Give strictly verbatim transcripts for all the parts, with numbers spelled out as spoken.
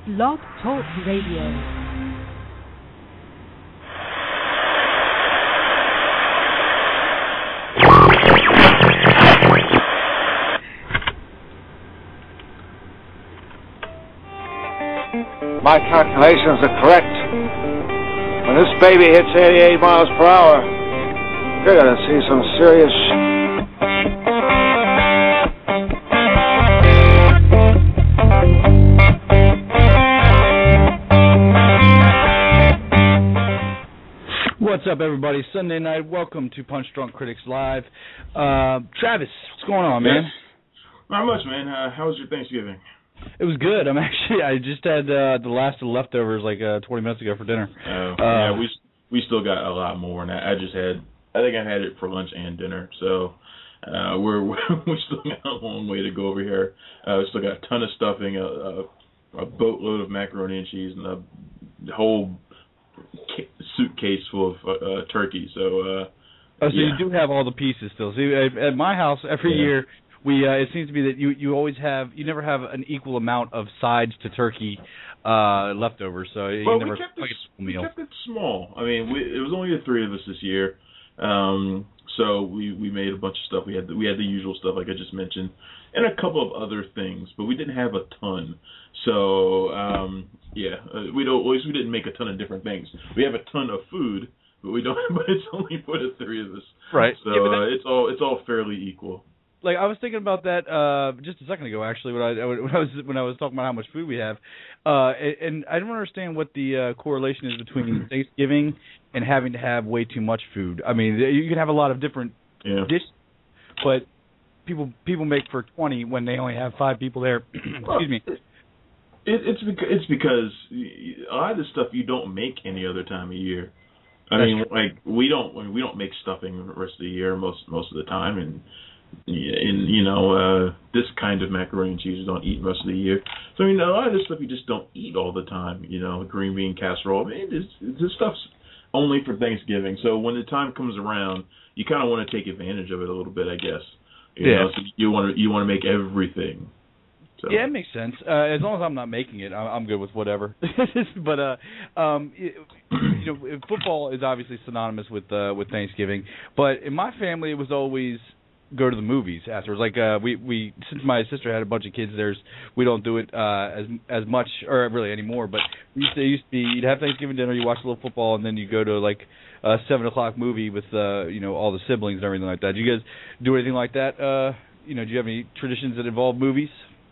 Blog Talk Radio. My calculations are correct. When this baby hits eighty-eight miles per hour, you're gonna see some serious sh- What's up, everybody? Sunday night. Welcome to Punch Drunk Critics Live. Uh, Travis, what's going on, man? Yes. Not much, man. Uh, how was your Thanksgiving? It was good. I'm actually. I just had uh, the last of the leftovers like uh, twenty minutes ago for dinner. Oh, uh, yeah. We we still got a lot more, and I, I just had. I think I had it for lunch and dinner. So uh, we're we still got a long way to go over here. Uh, we still got a ton of stuffing, a, a, a boatload of macaroni and cheese, and a whole ca- suitcase full of uh, turkey. So. Uh, oh, so yeah. you do have all the pieces still. See, at, at my house every yeah. year. We uh, it seems to be that you, you always have you never have an equal amount of sides to turkey uh, leftovers, so you well, never we kept, like it, a meal. we kept it small. I mean, we, it was only the three of us this year, um, so we, we made a bunch of stuff. We had the, we had the usual stuff like I just mentioned, and a couple of other things, but we didn't have a ton. So um, yeah, uh, we don't. At least we didn't make a ton of different things. We have a ton of food, but we don't. But it's only for the three of us, right? So yeah, uh, it's all it's all fairly equal. Like I was thinking about that uh, just a second ago, actually, when I when I was when I was talking about how much food we have, uh, and I don't understand what the uh, correlation is between Thanksgiving and having to have way too much food. I mean, you can have a lot of different yeah. dishes, but people people make for twenty when they only have five people there. Excuse me. It, it's because it's because a lot of this stuff you don't make any other time of year. I That's mean, true. like we don't I mean, we don't make stuffing the rest of the year most most of the time, and. And, you know, uh, this kind of macaroni and cheese you don't eat most of the year. So, I mean, a lot of this stuff you just don't eat all the time, you know, green bean casserole. I mean, this, this stuff's only for Thanksgiving. So when the time comes around, you kind of want to take advantage of it a little bit, I guess. You yeah. know, so you want to you want to make everything. So. Yeah, it makes sense. Uh, as long as I'm not making it, I'm, I'm good with whatever. but uh, um, it, you know, football is obviously synonymous with uh, with Thanksgiving. But in my family, it was always go to the movies afterwards. Like uh, we, we since my sister had a bunch of kids, there's we don't do it uh, as as much or really anymore. But we used to it used to be you'd have Thanksgiving dinner, you watch a little football, and then you go to like a seven o'clock movie with uh, you know all the siblings and everything like that. Do you guys do anything like that? Uh, you know, do you have any traditions that involve movies?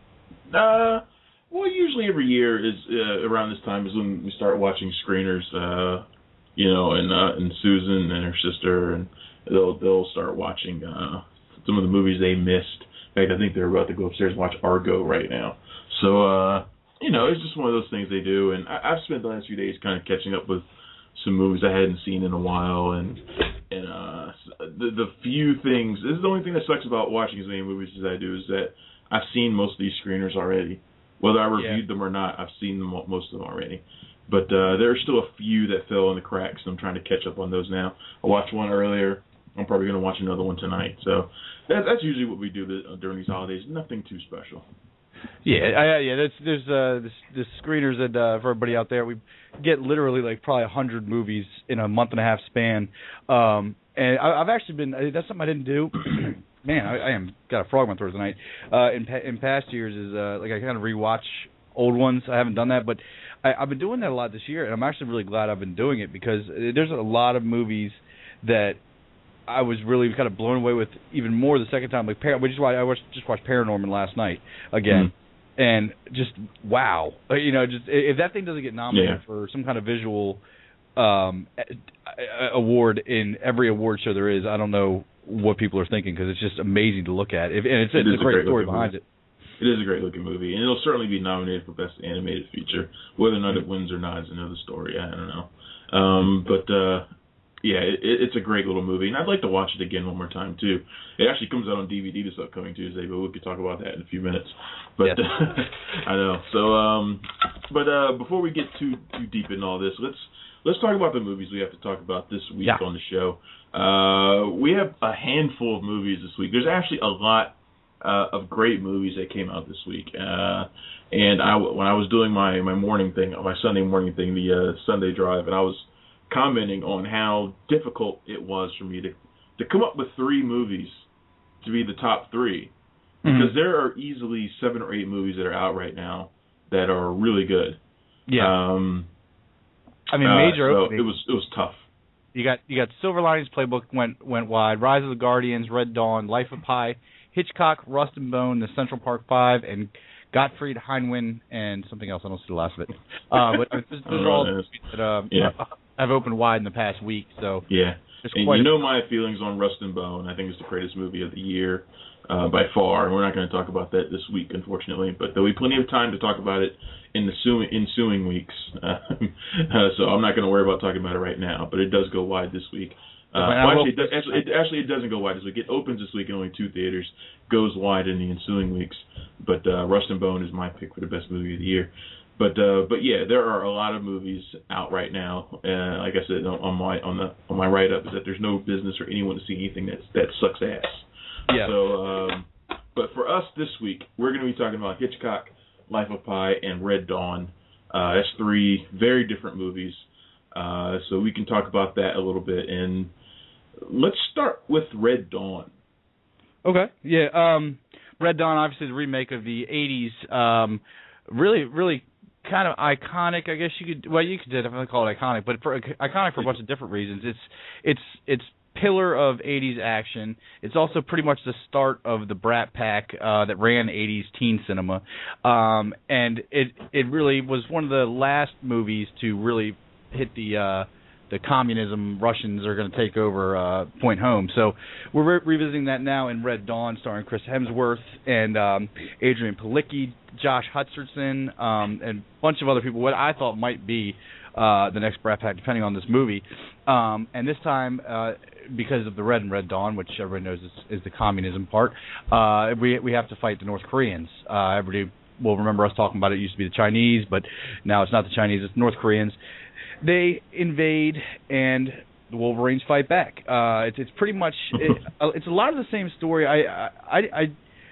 Uh, well, usually every year is uh, around this time is when we start watching screeners. Uh, you know, and uh, and Susan and her sister, and they'll they'll start watching. Uh, some of the movies they missed. In fact, I think they're about to go upstairs and watch Argo right now. So, uh, you know, it's just one of those things they do. And I, I've spent the last few days kind of catching up with some movies I hadn't seen in a while. And and uh, the, the few things, this is the only thing that sucks about watching as many movies as I do, is that I've seen most of these screeners already. Whether I reviewed yeah. them or not, I've seen them most of them already. But uh, there are still a few that fell in the cracks, and I'm trying to catch up on those now. I watched one earlier. I'm probably going to watch another one tonight. So that, that's usually what we do the, uh, during these holidays. Nothing too special. Yeah, I, yeah. There's there's uh, this, this screeners that uh, for everybody out there. We get literally like probably a hundred movies in a month and a half span. Um, and I, I've actually been that's something I didn't do. Man, I, I am got a frog in my throat tonight. Uh, in pa- in past years is uh, like I kind of rewatch old ones. I haven't done that, but I, I've been doing that a lot this year, and I'm actually really glad I've been doing it because there's a lot of movies that I was really kind of blown away with even more the second time. Like we just watched, I watched, just watched Paranorman last night again, mm-hmm. and just wow, you know, just if that thing doesn't get nominated yeah. for some kind of visual um, award in every award show there is, I don't know what people are thinking because it's just amazing to look at. If, and it's, it it's a great, great story behind movie. it. It is a great looking movie, and it'll certainly be nominated for Best Animated Feature. Whether or not it wins or not is another story. I don't know, um, but. Uh, Yeah, it, it's a great little movie, and I'd like to watch it again one more time, too. It actually comes out on D V D this upcoming Tuesday, but we could talk about that in a few minutes. But yes. I know. So, um, but uh, before we get too too deep in all this, let's let's talk about the movies we have to talk about this week yeah. on the show. Uh, we have a handful of movies this week. There's actually a lot uh, of great movies that came out this week. Uh, and I, when I was doing my, my morning thing, my Sunday morning thing, the uh, Sunday drive, and I was commenting on how difficult it was for me to, to come up with three movies to be the top three. Because mm-hmm. there are easily seven or eight movies that are out right now that are really good. Yeah. Um, I mean, major uh, so opening. It was, it was tough. You got you got Silver Linings Playbook went went wide, Rise of the Guardians, Red Dawn, Life of Pi, Hitchcock, Rust and Bone, The Central Park Five, and Gottfried Heinwin, and something else. I don't see the last of it. Uh, but those, those are all the movies that uh, yeah. have opened wide in the past week. So yeah, and quite you a- know my feelings on Rust and Bone. I think it's the greatest movie of the year uh, by far. And we're not going to talk about that this week, unfortunately. But there'll be plenty of time to talk about it in the su- ensuing weeks. Uh, uh, so I'm not going to worry about talking about it right now. But it does go wide this week. Uh, well, actually, it does, actually, it, actually, it doesn't go wide this week. It opens this week in only two theaters, goes wide in the ensuing weeks. But uh, Rust and Bone is my pick for the best movie of the year. But uh, but yeah, there are a lot of movies out right now. Uh, like I said on my on the on my write up is that there's no business for anyone to see anything that that sucks ass. Yeah. So, um, but for us this week, we're going to be talking about Hitchcock, Life of Pi, and Red Dawn. Uh, that's three very different movies. Uh, so we can talk about that a little bit. And let's start with Red Dawn. Okay. Yeah. Um, Red Dawn, obviously the remake of the eighties. Um, really, really kind of iconic. I guess you could. Well, you could definitely call it iconic, but for iconic for a bunch of different reasons. It's it's it's pillar of eighties action. It's also pretty much the start of the Brat Pack uh, that ran eighties teen cinema, um, and it it really was one of the last movies to really hit the uh, the communism Russians are going to take over uh, point home. So we're re- revisiting that now in Red Dawn, starring Chris Hemsworth and um, Adrian Palicki, Josh Hutcherson, um, and a bunch of other people. What I thought might be uh, the next Brat Pack, depending on this movie. Um, and this time, uh, because of the Red and Red Dawn, which everybody knows is, is the communism part, uh, we we have to fight the North Koreans. Uh, everybody will remember us talking about it. It used to be the Chinese, but now it's not the Chinese, it's the North Koreans. They invade, and the Wolverines fight back. Uh, it's it's pretty much it, it's a lot of the same story. I I I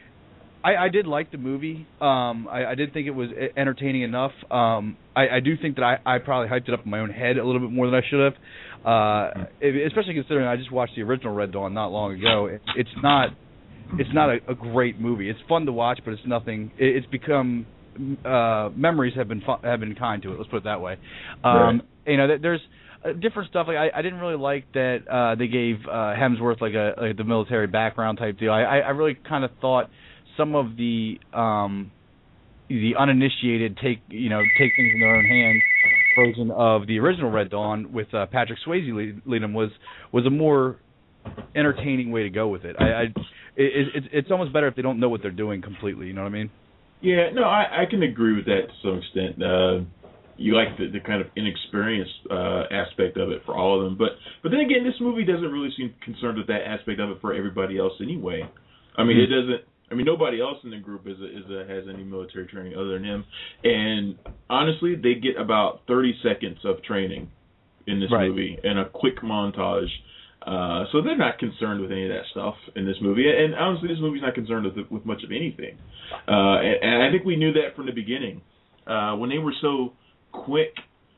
I, I did like the movie. Um, I, I did think it was entertaining enough. Um, I, I do think that I, I probably hyped it up in my own head a little bit more than I should have. Uh, especially considering I just watched the original Red Dawn not long ago. It, it's not it's not a, a great movie. It's fun to watch, but it's nothing. It, it's become uh, memories have been fun, have been kind to it. Let's put it that way. Um, right. You know, there's uh, different stuff. Like I, I didn't really like that uh, they gave uh, Hemsworth like a like the military background type deal. I, I really kind of thought some of the um, the uninitiated take you know take things in their own hands version of the original Red Dawn with uh, Patrick Swayze lead, leading was was a more entertaining way to go with it. I, I it, it's it's almost better if they don't know what they're doing completely. You know what I mean? Yeah, no, I, I can agree with that to some extent. Uh, you like the, the kind of inexperienced uh, aspect of it for all of them, but but then again, this movie doesn't really seem concerned with that aspect of it for everybody else anyway. I mean, mm-hmm. it doesn't. I mean, nobody else in the group is a, is a, has any military training other than him. And honestly, they get about thirty seconds of training in this right. movie and a quick montage. Uh, so they're not concerned with any of that stuff in this movie. And honestly, this movie's not concerned with with much of anything. Uh, and, and I think we knew that from the beginning. Uh, when they were so quick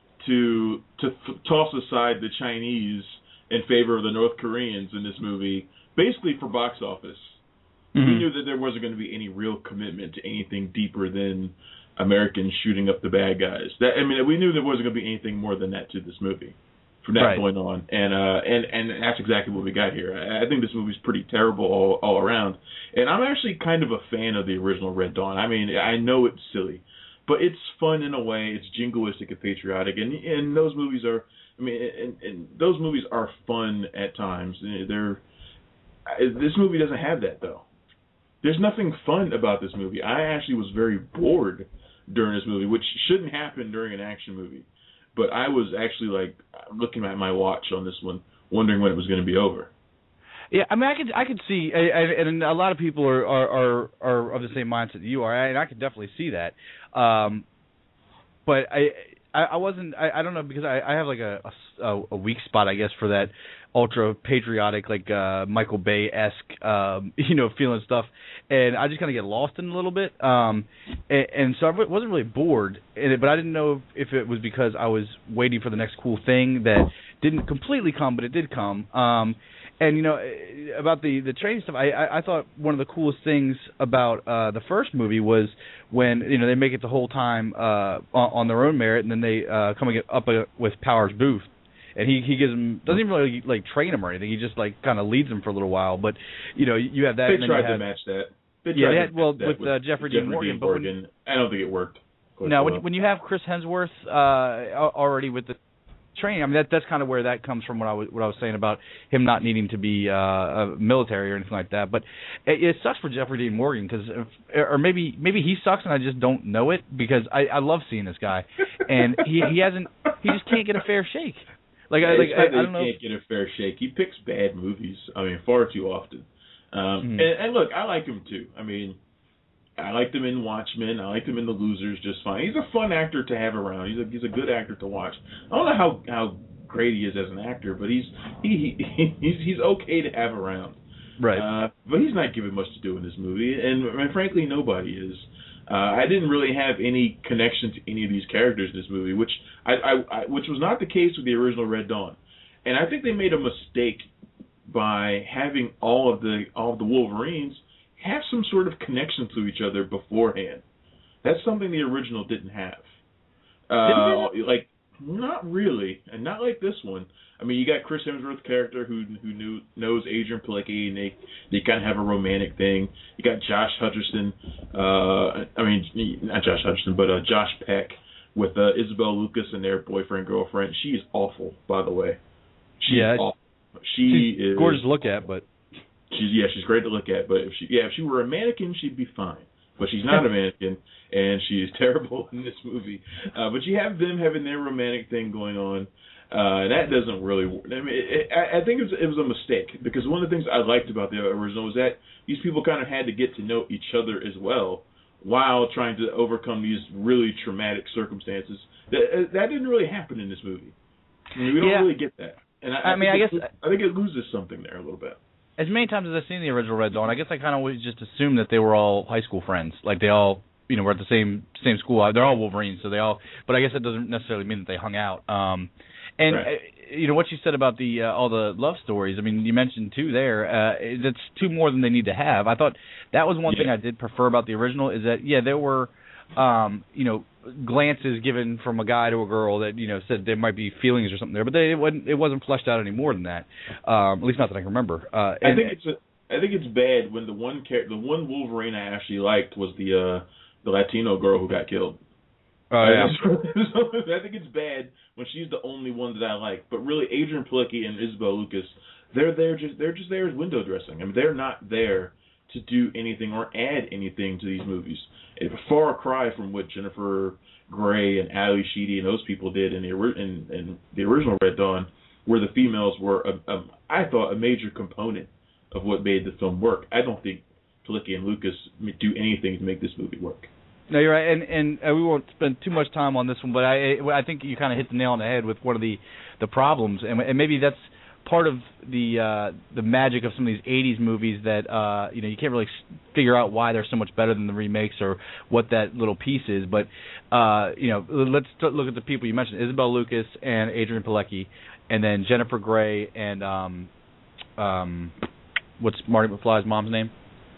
to to f- toss aside the Chinese in favor of the North Koreans in this movie, basically for box office. Mm-hmm. We knew that there wasn't going to be any real commitment to anything deeper than Americans shooting up the bad guys. That I mean, we knew there wasn't going to be anything more than that to this movie from that right. point on, and uh, and and that's exactly what we got here. I, I think this movie's pretty terrible all all around, and I'm actually kind of a fan of the original Red Dawn. I mean, I know it's silly, but it's fun in a way. It's jingoistic and patriotic, and and those movies are. I mean, and, and those movies are fun at times. They're this movie doesn't have that though. There's nothing fun about this movie. I actually was very bored during this movie, which shouldn't happen during an action movie. But I was actually like looking at my watch on this one, wondering when it was going to be over. Yeah, I mean, I could I could see, and a lot of people are are, are, are of the same mindset that you are, and I could definitely see that. Um, but I I, I wasn't. I, I don't know because I, I have like a, a a weak spot, I guess, for that ultra patriotic, like uh, Michael Bay esque, um, you know, feeling stuff, and I just kind of get lost in it a little bit. Um, and, and so I wasn't really bored in it, but I didn't know if, if it was because I was waiting for the next cool thing that didn't completely come, but it did come. Um, and you know, about the the training stuff, I, I I thought one of the coolest things about uh, the first movie was when you know they make it the whole time uh, on, on their own merit, and then they uh, come up with Powers Booth, and he he gives them doesn't even really like train him or anything. He just like kind of leads them for a little while. But you know, you have that. They and then tried you have, to match that. They yeah, tried they had, to well match that with, with uh, Jeffrey, Jeffrey Dean Morgan. Dean But when, Morgan. I don't think it worked. No, when, when you have Chris Hemsworth uh, already with the training, I mean that that's kind of where that comes from. What I was what I was saying about him not needing to be uh, a military or anything like that. But it, it sucks for Jeffrey Dean Morgan because, or maybe maybe he sucks and I just don't know it because I, I love seeing this guy and he he hasn't he just can't get a fair shake. Like I like I, I don't know. He can't get a fair shake. He picks bad movies. I mean, far too often. Um, mm-hmm. and, and look, I like him too. I mean. I liked him in Watchmen. I liked him in The Losers just fine. He's a fun actor to have around. He's a he's a good actor to watch. I don't know how, how great he is as an actor, but he's he, he he's he's okay to have around. Right. Uh, but he's not given much to do in this movie, and, and frankly, nobody is. Uh, I didn't really have any connection to any of these characters in this movie, which I, I, I which was not the case with the original Red Dawn, and I think they made a mistake by having all of the all of the Wolverines have some sort of connection to each other beforehand. That's something the original didn't have. Uh, didn't like, not really, and not like this one. I mean, you got Chris Hemsworth's character who who knew, knows Adrian Palicki, and they, they kind of have a romantic thing. You got Josh Hutcherson, uh, I mean, not Josh Hutcherson, but uh, Josh Peck with uh, Isabel Lucas and their boyfriend-girlfriend. She is awful, by the way. She's yeah, awful. She she's is gorgeous to look at, but... She's yeah, she's great to look at, but if she yeah, if she were a mannequin, she'd be fine. But she's not a mannequin, and she is terrible in this movie. Uh, but you have them having their romantic thing going on, uh, and that doesn't really work. I mean, it, it, I think it was, it was a mistake because one of the things I liked about the original was that these people kind of had to get to know each other as well while trying to overcome these really traumatic circumstances. That that didn't really happen in this movie. I mean, we don't yeah. really get that, and I, I, I mean, I it, guess I think it loses something there a little bit. As many times as I've seen the original Red Dawn, I guess I kind of always just assumed that they were all high school friends. Like they all, you know, were at the same same school. They're all Wolverines, so they all. But I guess that doesn't necessarily mean that they hung out. Um, and right. uh, you know what you said about the uh, all the love stories. I mean, you mentioned two there. Uh, that's two more than they need to have. I thought that was one yeah. thing I did prefer about the original is that yeah, there were, um, you know, glances given from a guy to a girl that you know said there might be feelings or something there, but they, it wasn't it wasn't fleshed out any more than that. Um, at least not that I can remember. Uh, I think it's a, I think it's bad when the one char- the one Wolverine I actually liked was the uh, the Latino girl who got killed. Oh uh, yeah. I think it's bad when she's the only one that I like. But really, Adrian Palicki and Isabel Lucas, they're there just they're just there as window dressing. I mean, they're not there to do anything or add anything to these movies. It's a far cry from what Jennifer Grey and Ali Sheedy and those people did in the in, in the original Red Dawn, where the females were, a, a, I thought, a major component of what made the film work. I don't think Palicki and Lucas do anything to make this movie work. No, you're right, and and uh, we won't spend too much time on this one, but I I think you kind of hit the nail on the head with one of the the problems, and, and maybe that's part of the uh, the magic of some of these eighties movies that uh, you know you can't really figure out why they're so much better than the remakes or what that little piece is. But uh, you know, let's look at the people you mentioned: Isabel Lucas and Adrian Palicki, and then Jennifer Grey and um, um, what's Marty McFly's mom's name?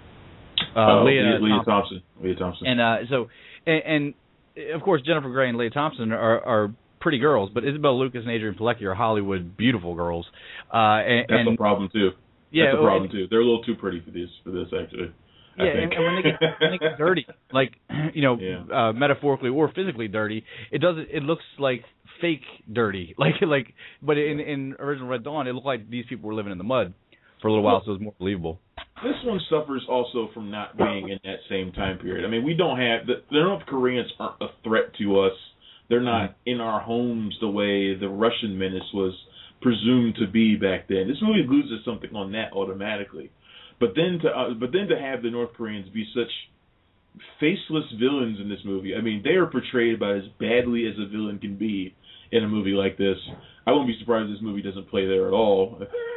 Uh, uh, Leah, Leah, Leah Thompson. Thompson. Leah Thompson. And uh, so, and, and of course, Jennifer Grey and Leah Thompson are, are pretty girls, but Isabel Lucas and Adrian Palicki are Hollywood beautiful girls. Uh, and, That's and, a problem too. Yeah, That's a problem and, too. They're a little too pretty for this. For this, actually. I yeah, think. and, and when they get when they get dirty, like you know, yeah. uh, metaphorically or physically dirty, it doesn't. It looks like fake dirty, like like. But in in original Red Dawn, it looked like these people were living in the mud for a little while, so it was more believable. This one suffers also from not being in that same time period. I mean, we don't have the, the North Koreans aren't a threat to us. They're not in our homes the way the Russian menace was presumed to be back then. This movie loses something on that automatically. But then to uh, but then to have the North Koreans be such faceless villains in this movie. I mean, they are portrayed about as badly as a villain can be in a movie like this. I won't be surprised if this movie doesn't play there at all,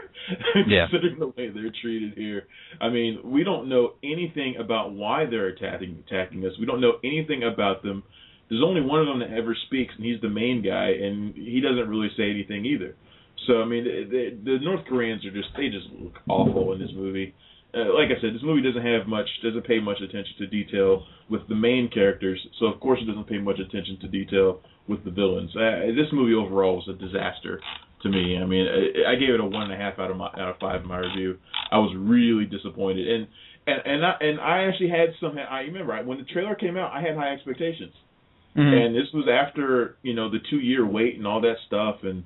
yeah. considering the way they're treated here. I mean, we don't know anything about why they're attacking attacking us. We don't know anything about them. There's only one of them that ever speaks, and he's the main guy, and he doesn't really say anything either. So, I mean, the, the, the North Koreans are just, they just look awful in this movie. Uh, like I said, this movie doesn't have much, doesn't pay much attention to detail with the main characters, so of course it doesn't pay much attention to detail with the villains. Uh, this movie overall was a disaster to me. I mean, I, I gave it a one and a half out of my, out of five in my review. I was really disappointed, and and and I, and I actually had some. I remember when the trailer came out, I had high expectations, mm-hmm. and this was after you know the two year wait and all that stuff, and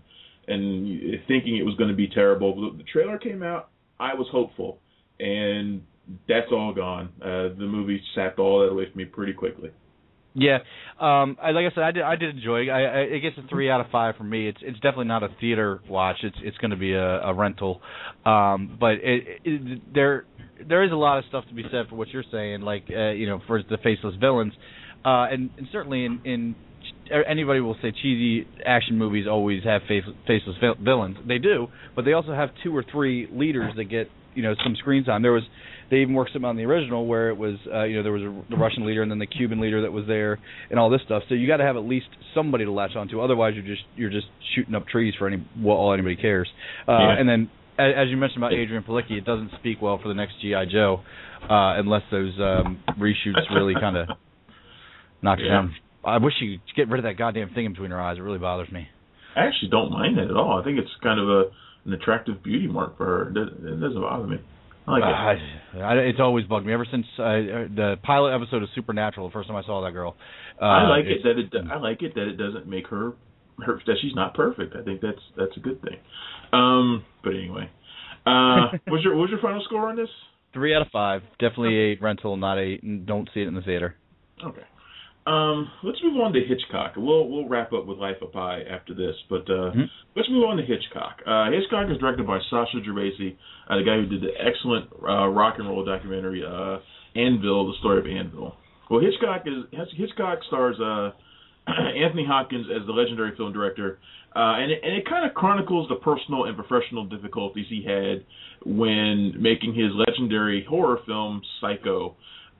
and thinking it was going to be terrible. But the trailer came out, I was hopeful. And that's all gone. Uh, the movie sapped all that away from me pretty quickly. Yeah, um, I, like I said, I did. I did enjoy it. I, I, it gets a three out of five from me. It's it's definitely not a theater watch. It's it's going to be a, a rental. Um, but it, it, there there is a lot of stuff to be said for what you're saying. Like uh, you know, for the faceless villains, uh, and, and certainly in, in anybody will say cheesy action movies always have face, faceless villains. They do, but they also have two or three leaders that get. You know, some screen time. There was, they even worked something on the original where it was, uh, you know, there was a, the Russian leader and then the Cuban leader that was there and all this stuff. So you got to have at least somebody to latch onto. Otherwise, you're just you're just shooting up trees for any well, all anybody cares. Uh, yeah. And then, as, as you mentioned about Adrian Palicki, it doesn't speak well for the next G I. Joe uh, unless those um, reshoots really kind of knock it yeah. down. I wish you could get rid of that goddamn thing in between her eyes. It really bothers me. I actually don't mind that at all. I think it's kind of a an attractive beauty mark for her. It doesn't, it doesn't bother me. I like it. Uh, I, it's always bugged me ever since uh, the pilot episode of Supernatural. The first time I saw that girl. Uh, I like it that it. I like it that it doesn't make her, her that she's not perfect. I think that's that's a good thing. Um, but anyway, uh, what's your what's your final score on this? Three out of five. Definitely a rental, not a. Don't see it in the theater. Okay. Um, let's move on to Hitchcock. We'll we'll wrap up with Life of Pi after this, but uh, mm-hmm. let's move on to Hitchcock. Uh, Hitchcock is directed by Sasha Gervasi, uh, the guy who did the excellent uh, rock and roll documentary uh, Anvil, the story of Anvil. Well, Hitchcock is Hitchcock stars uh, Anthony Hopkins as the legendary film director, uh, and it, and it kind of chronicles the personal and professional difficulties he had when making his legendary horror film Psycho.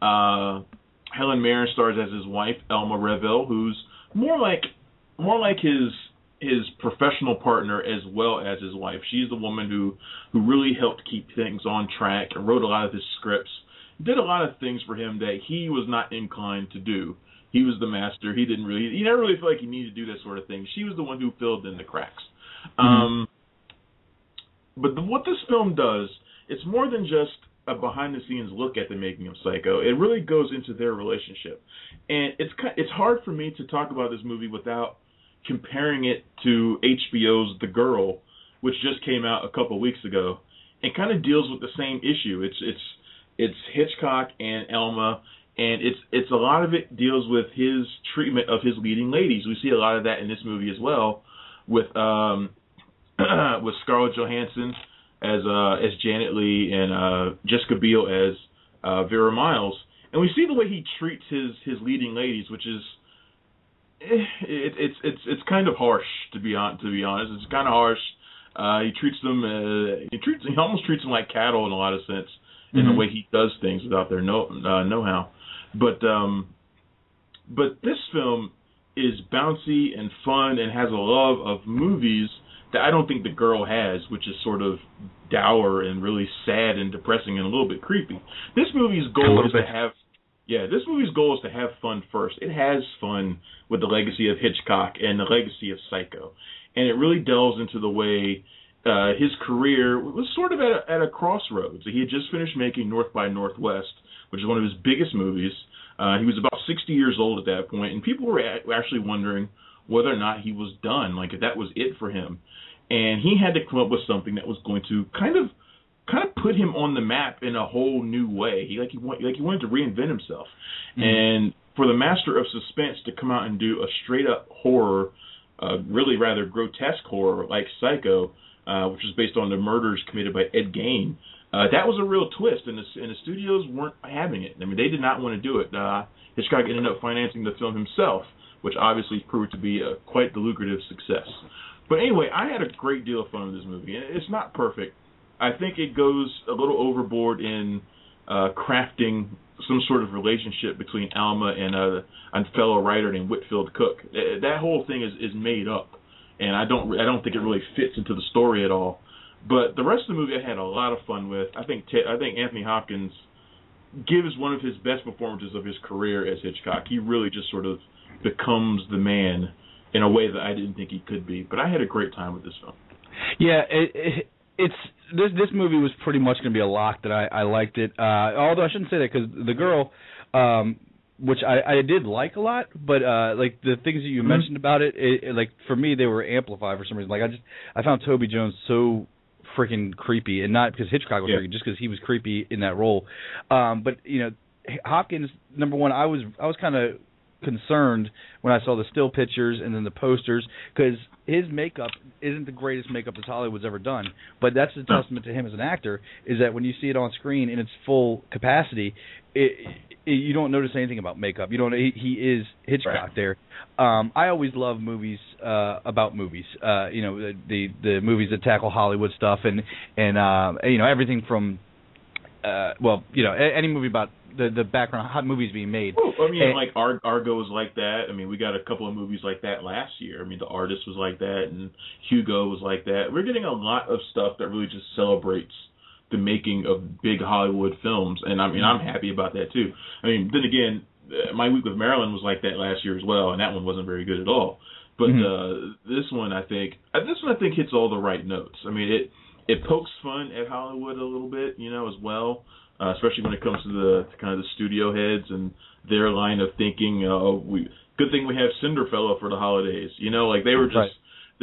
Uh, Helen Mirren stars as his wife, Elma Reville, who's more like more like his his professional partner as well as his wife. She's the woman who, who really helped keep things on track and wrote a lot of his scripts. Did a lot of things for him that he was not inclined to do. He was the master. He didn't really he never really felt like he needed to do that sort of thing. She was the one who filled in the cracks. Mm-hmm. Um, but the, what this film does, it's more than just a behind-the-scenes look at the making of Psycho. It really goes into their relationship, and it's it's hard for me to talk about this movie without comparing it to H B O's The Girl, which just came out a couple weeks ago, and kind of deals with the same issue. It's it's it's Hitchcock and Elma, and it's it's a lot of it deals with his treatment of his leading ladies. We see a lot of that in this movie as well, with um with Scarlett Johansson as uh, as Janet Leigh and uh, Jessica Biel as uh, Vera Miles, and we see the way he treats his, his leading ladies, which is eh, it, it's it's it's kind of harsh to be on to be honest. It's kind of harsh. Uh, he treats them uh, he treats he almost treats them like cattle in a lot of sense in mm-hmm. the way he does things without their know uh, know-how. But um, but this film is bouncy and fun and has a love of movies that I don't think The Girl has, which is sort of dour and really sad and depressing and a little bit creepy. This movie's goal is bit. to have, yeah, this movie's goal is to have fun first. It has fun with the legacy of Hitchcock and the legacy of Psycho, and it really delves into the way uh, his career was sort of at a, at a crossroads. He had just finished making North by Northwest, which is one of his biggest movies. Uh, he was about sixty years old at that point, and people were actually wondering whether or not he was done, like if that was it for him. And he had to come up with something that was going to kind of kind of put him on the map in a whole new way. He like he want, like he wanted to reinvent himself. Mm-hmm. And for the master of suspense to come out and do a straight up horror, uh, really rather grotesque horror like Psycho, uh, which is based on the murders committed by Ed Gein, Uh, that was a real twist, and the, and the studios weren't having it. I mean, they did not want to do it. Uh, Hitchcock ended up financing the film himself, which obviously proved to be a, quite the lucrative success. But anyway, I had a great deal of fun with this movie. It's not perfect. I think it goes a little overboard in uh, crafting some sort of relationship between Alma and a, a fellow writer named Whitfield Cook. That whole thing is, is made up, and I don't I don't think it really fits into the story at all. But the rest of the movie I had a lot of fun with. I think I think Anthony Hopkins gives one of his best performances of his career as Hitchcock. He really just sort of becomes the man in a way that I didn't think he could be. But I had a great time with this film. Yeah, it, it, it's this this movie was pretty much going to be a lock that I, I liked it. Uh, although I shouldn't say that because the girl, um, which I, I did like a lot, but uh, like the things that you mm-hmm. mentioned about it, it, it, like for me they were amplified for some reason. Like I just I found Toby Jones so freaking creepy, and not because Hitchcock was yeah. creepy, just because he was creepy in that role. Um, but you know, Hopkins, number one, I was I was kind of concerned when I saw the still pictures and then the posters because his makeup isn't the greatest makeup that Hollywood's ever done. But that's a testament to him as an actor, is that when you see it on screen in its full capacity, it, it, you don't notice anything about makeup. You don't. He, he is Hitchcock right. there. Um, I always love movies uh, about movies. Uh, you know, the, the the movies that tackle Hollywood stuff and and uh, you know everything from uh, well, you know, any movie about the the background, how movies being made. Well, I mean, and, like Ar- Argo was like that. I mean, we got a couple of movies like that last year. I mean, The Artist was like that, and Hugo was like that. We're getting a lot of stuff that really just celebrates the making of big Hollywood films, and I mean, I'm happy about that too. I mean, then again, My Week with Marilyn was like that last year as well, and that one wasn't very good at all. But mm-hmm. uh, this one, I think, this one I think hits all the right notes. I mean, it it pokes fun at Hollywood a little bit, you know, as well. Uh, especially when it comes to the to kind of the studio heads and their line of thinking. Uh, we good thing we have Cinderfella for the holidays. You know, like they were just right. they,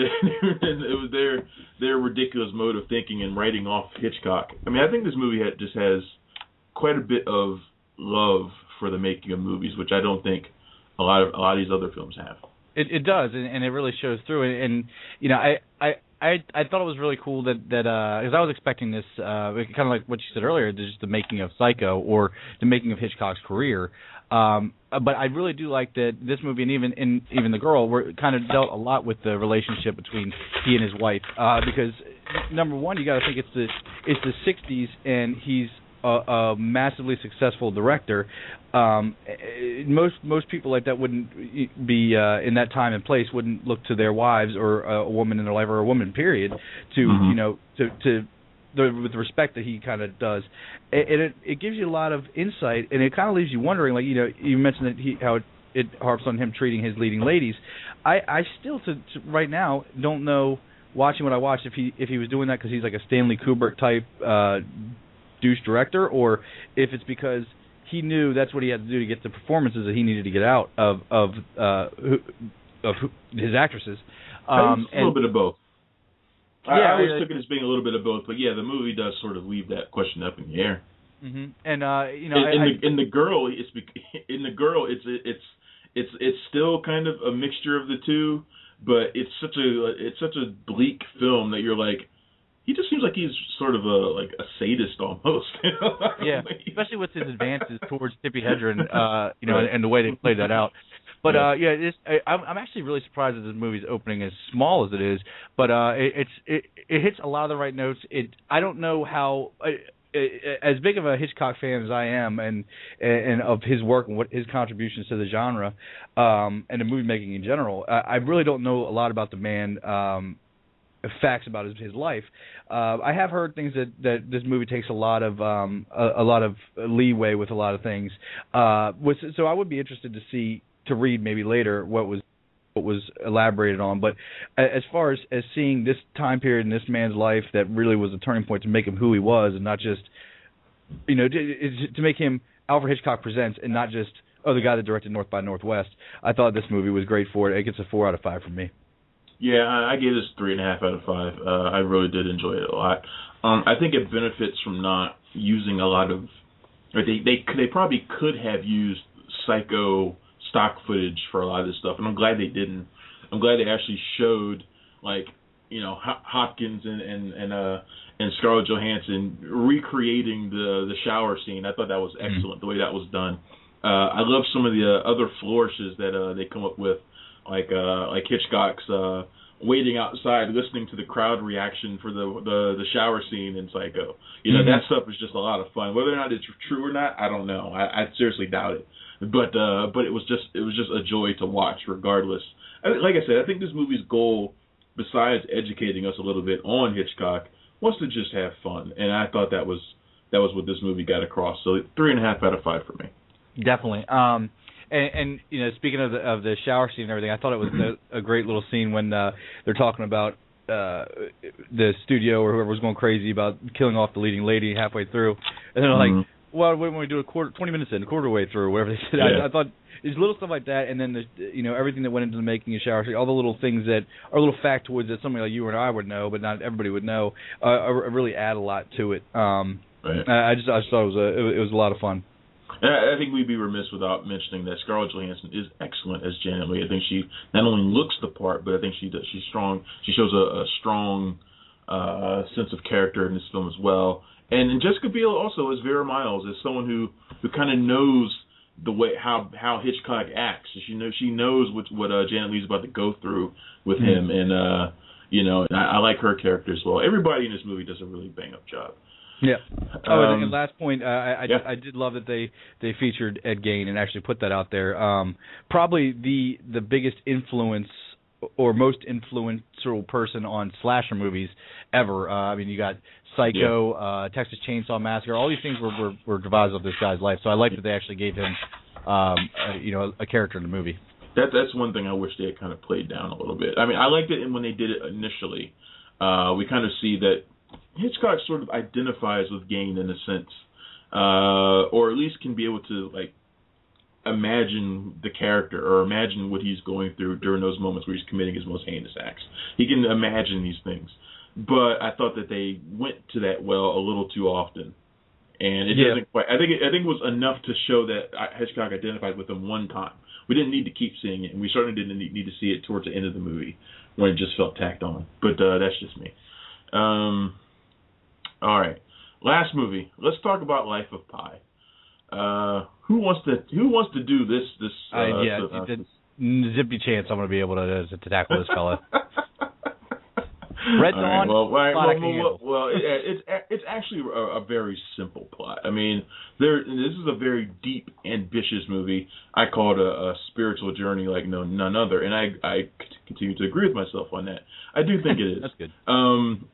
it was their their ridiculous mode of thinking and writing off Hitchcock. I mean, I think this movie had, just has quite a bit of love for the making of movies, which I don't think a lot of a lot of these other films have. It, it does, and, and it really shows through. And, and you know, I. I I I thought it was really cool that that because uh, I was expecting this uh, kind of like what you said earlier, just the making of Psycho or the making of Hitchcock's career. Um, but I really do like that this movie and even in even The Girl were kind of dealt a lot with the relationship between he and his wife uh, because number one, you got to think it's the it's the sixties and he's a, a massively successful director. Um, most most people like that wouldn't be uh, in that time and place wouldn't look to their wives or a woman in their life or a woman period to mm-hmm. you know to to the, with the respect that he kind of does, and it it gives you a lot of insight and it kind of leaves you wondering, like you know you mentioned that he how it, it harps on him treating his leading ladies. I I still to, to right now don't know watching what I watched if he if he was doing that because he's like a Stanley Kubrick type uh, douche director or if it's because he knew that's what he had to do to get the performances that he needed to get out of of uh, of his actresses. Um, a little bit of both. Yeah, I, I always uh, took it as being a little bit of both, but yeah, the movie does sort of leave that question up in the air. Mm-hmm. And uh, you know, in, I, in, I, the, in the girl, it's in the girl, it's it's it's it's still kind of a mixture of the two, but it's such a it's such a bleak film that you're like. He just seems like he's sort of a like a sadist almost. You know? Yeah, especially with his advances towards Tippi Hedren, uh, you know, and, and the way they played that out. But uh, yeah, it's, I, I'm actually really surprised that this movie's opening as small as it is. But uh, it, it's it, it hits a lot of the right notes. It I don't know how. Uh, as big of a Hitchcock fan as I am, and and of his work and what his contributions to the genre um, and the movie making in general, I, I really don't know a lot about the man. Um, facts about his, his life. Uh, I have heard things that, that this movie takes a lot of um, a, a lot of leeway with a lot of things. Uh, was, so I would be interested to see to read maybe later what was what was elaborated on. But as far as, as seeing this time period in this man's life that really was a turning point to make him who he was, and not just you know to, to make him Alfred Hitchcock Presents, and not just oh the guy that directed North by Northwest. I thought this movie was great for it. It gets a four out of five from me. Yeah, I gave this three and a half out of five. Uh, I really did enjoy it a lot. Um, I think it benefits from not using a lot of. Or they they they probably could have used Psycho stock footage for a lot of this stuff, and I'm glad they didn't. I'm glad they actually showed like you know Hopkins and and and uh and Scarlett Johansson recreating the the shower scene. I thought that was excellent, mm-hmm. the way that was done. Uh, I love some of the uh, other flourishes that uh, they come up with, like uh, like Hitchcock's uh, waiting outside, listening to the crowd reaction for the the, the shower scene in Psycho. You know, mm-hmm. that stuff is just a lot of fun. Whether or not it's true or not, I don't know. I, I seriously doubt it. But uh, but it was just it was just a joy to watch, regardless. I, like I said, I think this movie's goal, besides educating us a little bit on Hitchcock, was to just have fun, and I thought that was that was what this movie got across. So three and a half out of five for me. Definitely. Um, and, and you know, speaking of the of the shower scene and everything, I thought it was a, a great little scene when uh, they're talking about uh, the studio or whoever was going crazy about killing off the leading lady halfway through, and they're mm-hmm. like, "Well, when we do a quarter, twenty minutes in, a quarter way through, whatever they said." Yeah. I, I thought there's little stuff like that, and then the you know everything that went into making a shower scene, all the little things that are little factoids that somebody like you and I would know, but not everybody would know, uh, really add a lot to it. Um, right. I just I just thought it was a it was a lot of fun. I think we'd be remiss without mentioning that Scarlett Johansson is excellent as Janet Leigh. I think she not only looks the part, but I think she does, she's strong. She shows a, a strong uh, sense of character in this film as well. And, and Jessica Biel also as Vera Miles, as someone who, who kind of knows the way how how Hitchcock acts. She knows she knows what what uh, Janet Leigh's about to go through with mm-hmm. him, and uh, you know, and I, I like her character as well. Everybody in this movie does a really bang up job. Yeah. Oh, um, and last point, uh, I I, yeah. I did love that they, they featured Ed Gein and actually put that out there. Um, probably the the biggest influence or most influential person on slasher movies ever. Uh, I mean, you got Psycho, yeah. uh, Texas Chainsaw Massacre. All these things were were, were devised of this guy's life. So I like that they actually gave him, um, a, you know, a character in the movie. That that's one thing I wish they had kind of played down a little bit. I mean, I liked it when they did it initially. Uh, we kind of see that Hitchcock sort of identifies with Gein in a sense, uh, or at least can be able to like imagine the character or imagine what he's going through during those moments where he's committing his most heinous acts. He can imagine these things, but I thought that they went to that well a little too often, and it yeah. doesn't quite. I think it, I think it was enough to show that Hitchcock identified with him one time. We didn't need to keep seeing it, and we certainly didn't need to see it towards the end of the movie when it just felt tacked on. But uh, that's just me. Um, all right, last movie. Let's talk about Life of Pi. Uh, who wants to Who wants to do this? This uh, uh, yeah, uh, the, the zippy chance I'm going to be able to to tackle this fella. Red Dawn. Right, well, well, well, well, well it, it's it's actually a, a very simple plot. I mean, there. This is a very deep, ambitious movie. I call it a, a spiritual journey like no none other, and I I continue to agree with myself on that. I do think it is. That's good. Um,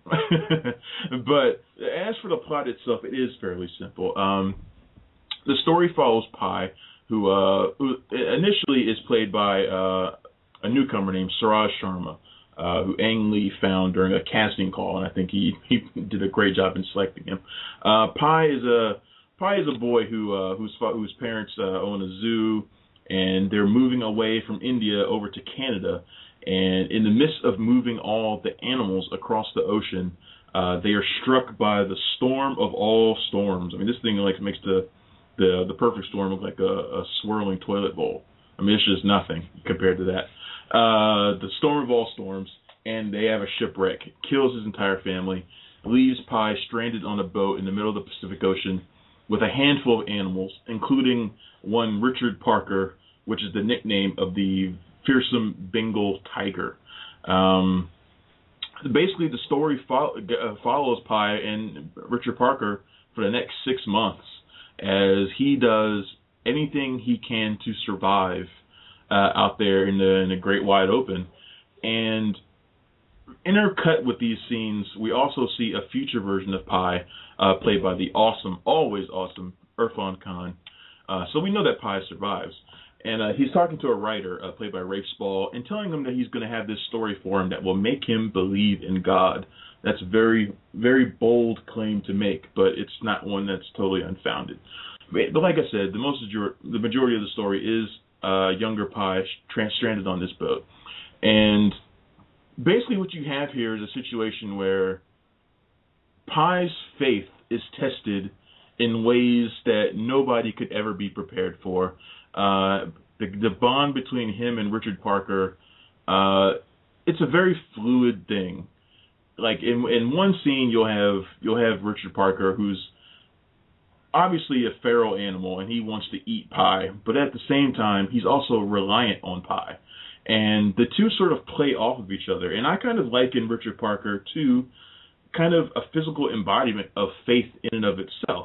but as for the plot itself, it is fairly simple. Um, the story follows Pi, who uh, who initially is played by uh, a newcomer named Suraj Sharma. Uh, who Ang Lee found during a casting call, and I think he, he did a great job in selecting him. Uh, Pi is a Pi is a boy who uh, whose whose parents uh, own a zoo, and they're moving away from India over to Canada. And in the midst of moving all the animals across the ocean, uh, they are struck by the storm of all storms. I mean, this thing like makes the the the perfect storm look like a, a swirling toilet bowl. I mean, it's just nothing compared to that. Uh, the storm of all storms, and they have a shipwreck. Kills his entire family, leaves Pi stranded on a boat in the middle of the Pacific Ocean with a handful of animals, including one Richard Parker, which is the nickname of the fearsome Bengal tiger. Um, basically, the story fo- uh, follows Pi and Richard Parker for the next six months as he does anything he can to survive Uh, out there in the in the great wide open. And intercut with these scenes, we also see a future version of Pi, uh, played by the awesome, always awesome Irfan Khan. Uh, so we know that Pi survives. And uh, he's talking to a writer, uh, played by Rafe Spall, and telling him that he's going to have this story for him that will make him believe in God. That's a very, very bold claim to make, but it's not one that's totally unfounded. But like I said, the most the majority of the story is Uh, younger Pi trans- stranded on this boat. And basically what you have here is a situation where Pi's faith is tested in ways that nobody could ever be prepared for. Uh, the, the bond between him and Richard Parker, uh, it's a very fluid thing. like in in one scene you'll have you'll have Richard Parker, who's obviously a feral animal and he wants to eat pie, but at the same time he's also reliant on pie, and the two sort of play off of each other. And I kind of liken Richard Parker to kind of a physical embodiment of faith in and of itself.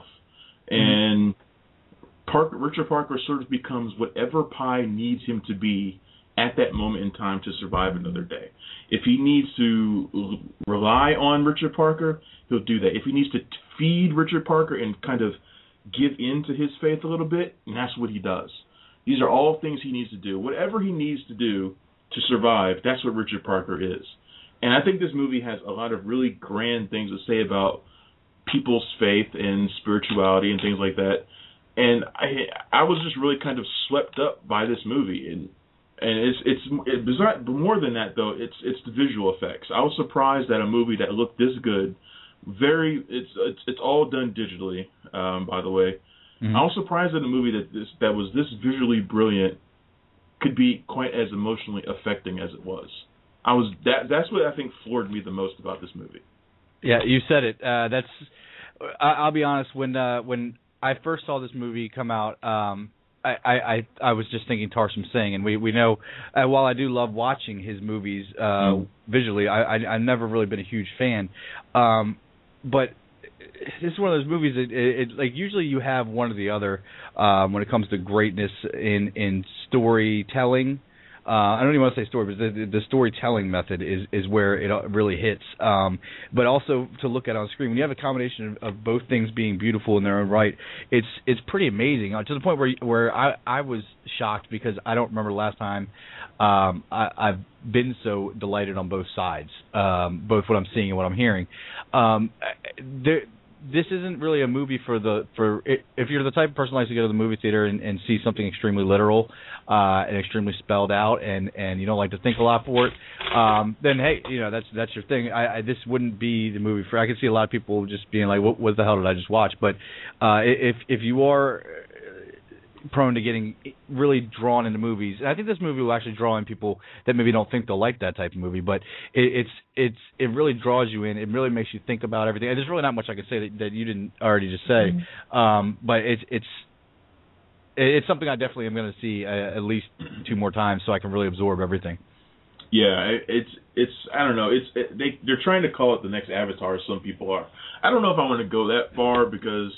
And Parker, Richard Parker sort of becomes whatever Pi needs him to be at that moment in time to survive another day. If he needs to l- rely on Richard Parker, he'll do that. If he needs to t- feed Richard Parker and kind of give in to his faith a little bit, and that's what he does. These are all things he needs to do. Whatever he needs to do to survive, that's what Richard Parker is. And I think this movie has a lot of really grand things to say about people's faith and spirituality and things like that. And I I was just really kind of swept up by this movie. And and it's it's it's not, but more than that though, it's it's the visual effects. I was surprised that a movie that looked this good, very it's it's, it's all done digitally, um, by the way. Mm-hmm. I was surprised that a movie that this that was this visually brilliant could be quite as emotionally affecting as it was. I was that that's what I think floored me the most about this movie. Yeah, you said it. Uh, that's I, I'll be honest. When uh, when I first saw this movie come out, um, I, I, I was just thinking Tarsem Singh, and we we know uh, while I do love watching his movies uh, mm. visually, I, I I've never really been a huge fan, um, but this is one of those movies that it, it like usually you have one or the other um, when it comes to greatness in in storytelling. Uh, I don't even want to say story, but the, the storytelling method is, is where it really hits. Um, but also to look at on screen, when you have a combination of, of both things being beautiful in their own right, it's it's pretty amazing. Uh, to the point where where I, I was shocked because I don't remember the last time um, I, I've been so delighted on both sides, um, both what I'm seeing and what I'm hearing. Um, there. This isn't really a movie for the for if you're the type of person who likes to go to the movie theater and, and see something extremely literal uh, and extremely spelled out, and, and you don't like to think a lot for it. Um, then hey, you know that's that's your thing. I, I, this wouldn't be the movie for. I can see a lot of people just being like, "What, what the hell did I just watch?" But uh, if if you are prone to getting really drawn into movies, and I think this movie will actually draw in people that maybe don't think they'll like that type of movie, but it, it's it's it really draws you in. It really makes you think about everything. And there's really not much I could say that, that you didn't already just say, mm-hmm. um, but it's it's it's something I definitely am going to see uh, at least two more times so I can really absorb everything. Yeah, it's it's I don't know. It's it, they they're trying to call it the next Avatar. Some people are. I don't know if I want to go that far because.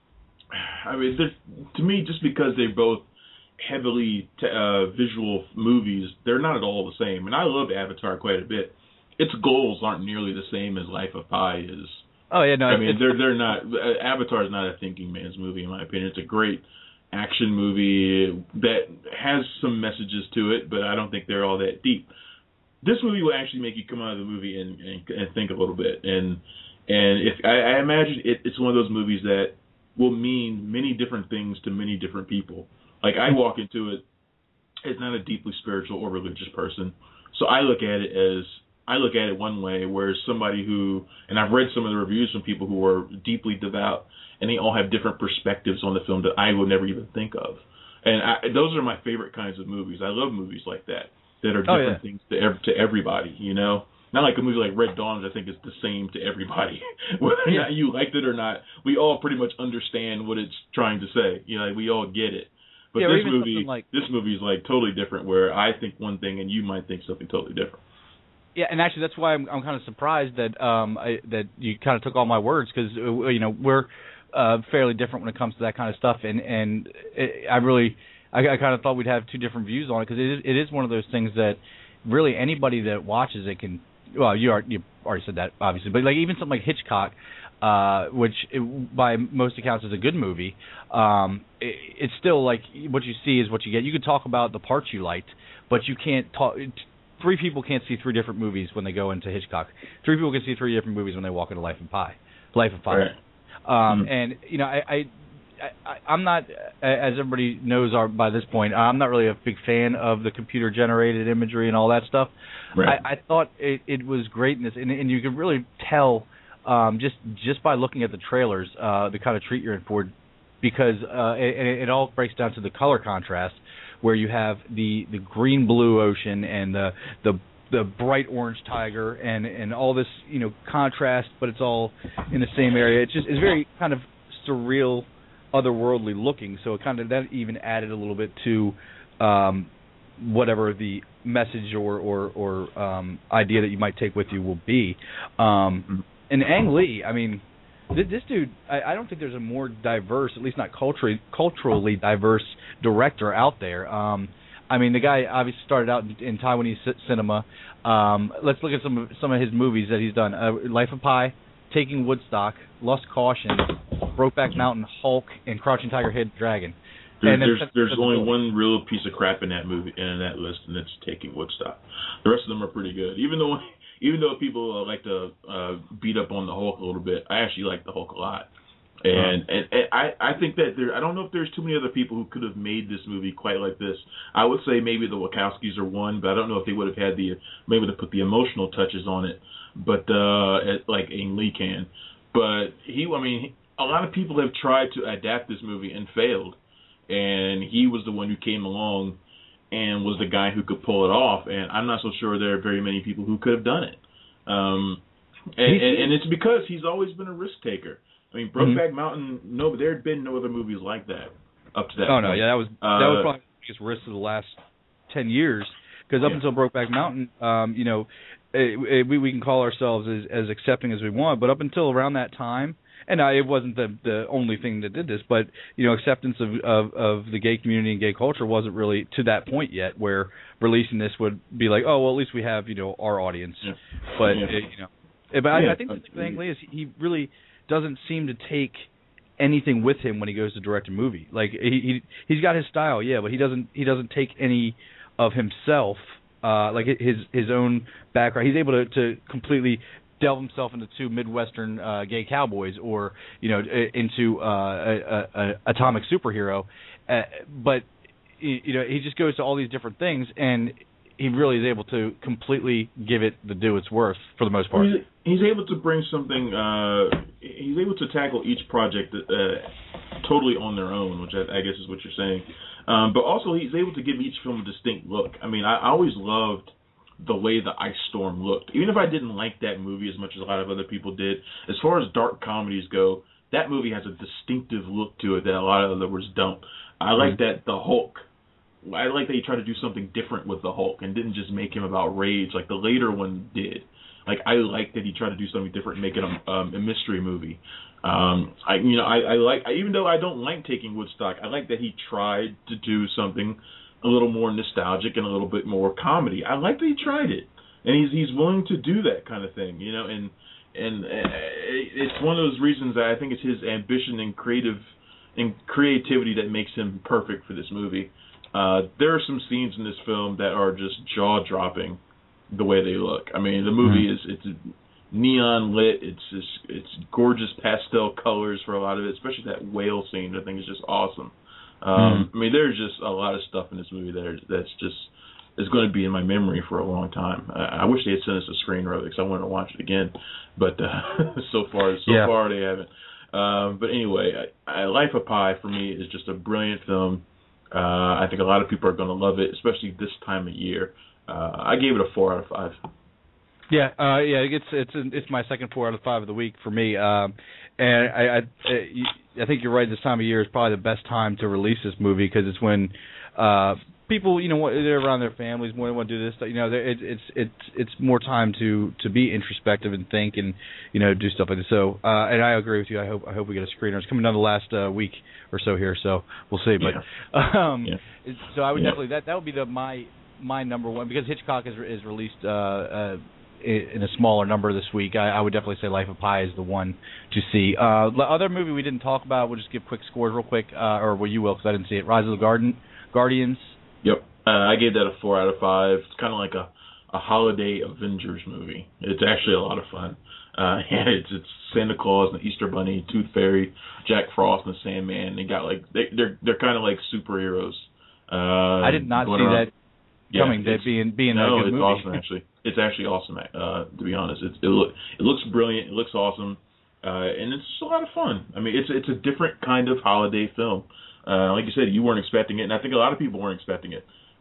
I mean, to me, just because they're both heavily t- uh, visual movies, they're not at all the same. And I love Avatar quite a bit. Its goals aren't nearly the same as Life of Pi is. Oh yeah, no. I mean, they're they're not. Avatar is not a thinking man's movie, in my opinion. It's a great action movie that has some messages to it, but I don't think they're all that deep. This movie will actually make you come out of the movie and and, and think a little bit. And and if I, I imagine it, it's one of those movies that will mean many different things to many different people. Like, I walk into it as not a deeply spiritual or religious person, so I look at it as, I look at it one way, whereas somebody who, and I've read some of the reviews from people who are deeply devout, and they all have different perspectives on the film that I would never even think of. And I, those are my favorite kinds of movies. I love movies like that, that are different oh, yeah. things to, ev- to everybody, you know? Not like a movie like Red Dawn, I think is the same to everybody. Whether or not you liked it or not, we all pretty much understand what it's trying to say. You know, like, we all get it. But yeah, this movie, like, this movie is like totally different. Where I think one thing and you might think something totally different. Yeah, and actually that's why I'm, I'm kind of surprised that um I, that you kind of took all my words because uh, you know we're uh, fairly different when it comes to that kind of stuff, and and it, I really I, I kind of thought we'd have two different views on it because it is, it is one of those things that really anybody that watches it can. Well, you, are, you already said that, obviously, but like even something like Hitchcock, uh, which it, by most accounts is a good movie, um, it, it's still like what you see is what you get. You can talk about the parts you liked, but you can't talk. Three people can't see three different movies when they go into Hitchcock. Three people can see three different movies when they walk into Life of Pi. Life of Pi. Right. Um, mm-hmm. And you know, I. I I, I'm not, as everybody knows are by this point, I'm not really a big fan of the computer-generated imagery and all that stuff. Right. I, I thought it, it was great, in this, and, and you could really tell um, just just by looking at the trailers uh, the kind of treat you're in for, because uh, it, it all breaks down to the color contrast, where you have the, the green-blue ocean and the the the bright orange tiger and and all this, you know, contrast, but it's all in the same area. It's just it's very kind of surreal, otherworldly looking. So it kind of that even added a little bit to um, whatever the message or or, or um, idea that you might take with you will be. Um, and Ang Lee, I mean, this, this dude, I, I don't think there's a more diverse, at least not culturally culturally diverse director out there. Um, I mean, the guy obviously started out in, in Taiwanese c- cinema. Um, let's look at some of, some of his movies that he's done: uh, Life of Pi, Taking Woodstock, Lost Caution, Brokeback Mountain, Hulk, and Crouching Tiger, Hidden Dragon. There, And there's that's, there's that's only cool. one real piece of crap in that movie in that list, and it's Taking Woodstock. The rest of them are pretty good. Even though even though people uh, like to uh, beat up on the Hulk a little bit, I actually like the Hulk a lot. And, and and I I think that there I don't know if there's too many other people who could have made this movie quite like this. I would say maybe the Wachowskis are one, but I don't know if they would have had the maybe to put the emotional touches on it, but uh, like Ang Lee can. But he I mean a lot of people have tried to adapt this movie and failed, and he was the one who came along and was the guy who could pull it off. And I'm not so sure there are very many people who could have done it. Um, and, and, and it's because he's always been a risk taker. I mean, Brokeback mm-hmm. Mountain. No, there had been no other movies like that up to that. Oh point. no, yeah, that was uh, that was probably the biggest risk of the last ten years. Because up yeah. until Brokeback Mountain, um, you know, it, it, we we can call ourselves as, as accepting as we want, but up until around that time, and uh, it wasn't the the only thing that did this, but you know, acceptance of, of of the gay community and gay culture wasn't really to that point yet, where releasing this would be like, oh well, at least we have you know our audience. Yeah. But yeah. It, you know, but yeah. I, I think the thing with Ang Lee is he really doesn't seem to take anything with him when he goes to direct a movie. Like he, he he's got his style, yeah, but he doesn't he doesn't take any of himself, uh, like his his own background. He's able to, to completely delve himself into two Midwestern uh, gay cowboys, or you know, into uh, a, a, a atomic superhero. Uh, but you know, he just goes to all these different things, and he really is able to completely give it the due it's worth for the most part. He's, he's able to bring something. Uh, he's able to tackle each project uh, totally on their own, which I, I guess is what you're saying. Um, but also, he's able to give each film a distinct look. I mean, I, I always loved the way the Ice Storm looked, even if I didn't like that movie as much as a lot of other people did. As far as dark comedies go, that movie has a distinctive look to it that a lot of others don't. I like mm-hmm. that the Hulk. I like that he tried to do something different with the Hulk and didn't just make him about rage like the later one did. Like I like that he tried to do something different, and make it a, um, a mystery movie. Um, I you know I, I like even though I don't like Taking Woodstock, I like that he tried to do something a little more nostalgic and a little bit more comedy. I like that he tried it, and he's he's willing to do that kind of thing, you know. And and uh, it's one of those reasons that I think it's his ambition and creative and creativity that makes him perfect for this movie. Uh, there are some scenes in this film that are just jaw-dropping the way they look. I mean, the movie is it's neon lit. It's just, it's gorgeous pastel colors for a lot of it, especially that whale scene. I think is just awesome. Um, mm. I mean, there's just a lot of stuff in this movie that are, that's just is going to be in my memory for a long time. I, I wish they had sent us a screener because I wanted to watch it again, but uh, so far so yeah. far they haven't. Um, but anyway, I, I, Life of Pi for me is just a brilliant film. Uh, I think a lot of people are going to love it, especially this time of year. Uh, I gave it a four out of five. Yeah, uh, yeah, it's it's it's my second four out of five of the week for me. Um, and I, I I think you're right. This time of year is probably the best time to release this movie because it's when uh, people, you know, they're around their families more. They want to do this. You know, it's it's it's it's more time to, to be introspective and think and you know do stuff like this. So, uh, and I agree with you. I hope I hope we get a screener. It's coming down the last uh, week or so here, so we'll see. But yeah. Um, yeah. so I would yeah. definitely that that would be the my my number one because Hitchcock is is released uh, uh, in a smaller number this week. I, I would definitely say Life of Pi is the one to see. Uh, the other movie we didn't talk about. We'll just give quick scores real quick, uh, or well you will because I didn't see it. Rise of the Garden Guardians. Yep, uh, I gave that a four out of five. It's kind of like a a holiday Avengers movie. It's actually a lot of fun. Uh, and it's it's Santa Claus and the Easter Bunny, Tooth Fairy, Jack Frost and the Sandman. They got like they, they're they're kind of like superheroes. Uh, I did not see around. that coming. Yeah, that being being no, a good it's movie. awesome actually. It's actually awesome. Uh, to be honest, it's, it look it looks brilliant. It looks awesome, uh, and it's just a lot of fun. I mean, it's it's a different kind of holiday film. Uh, like you said, you weren't expecting it, and I think a lot of people weren't expecting it.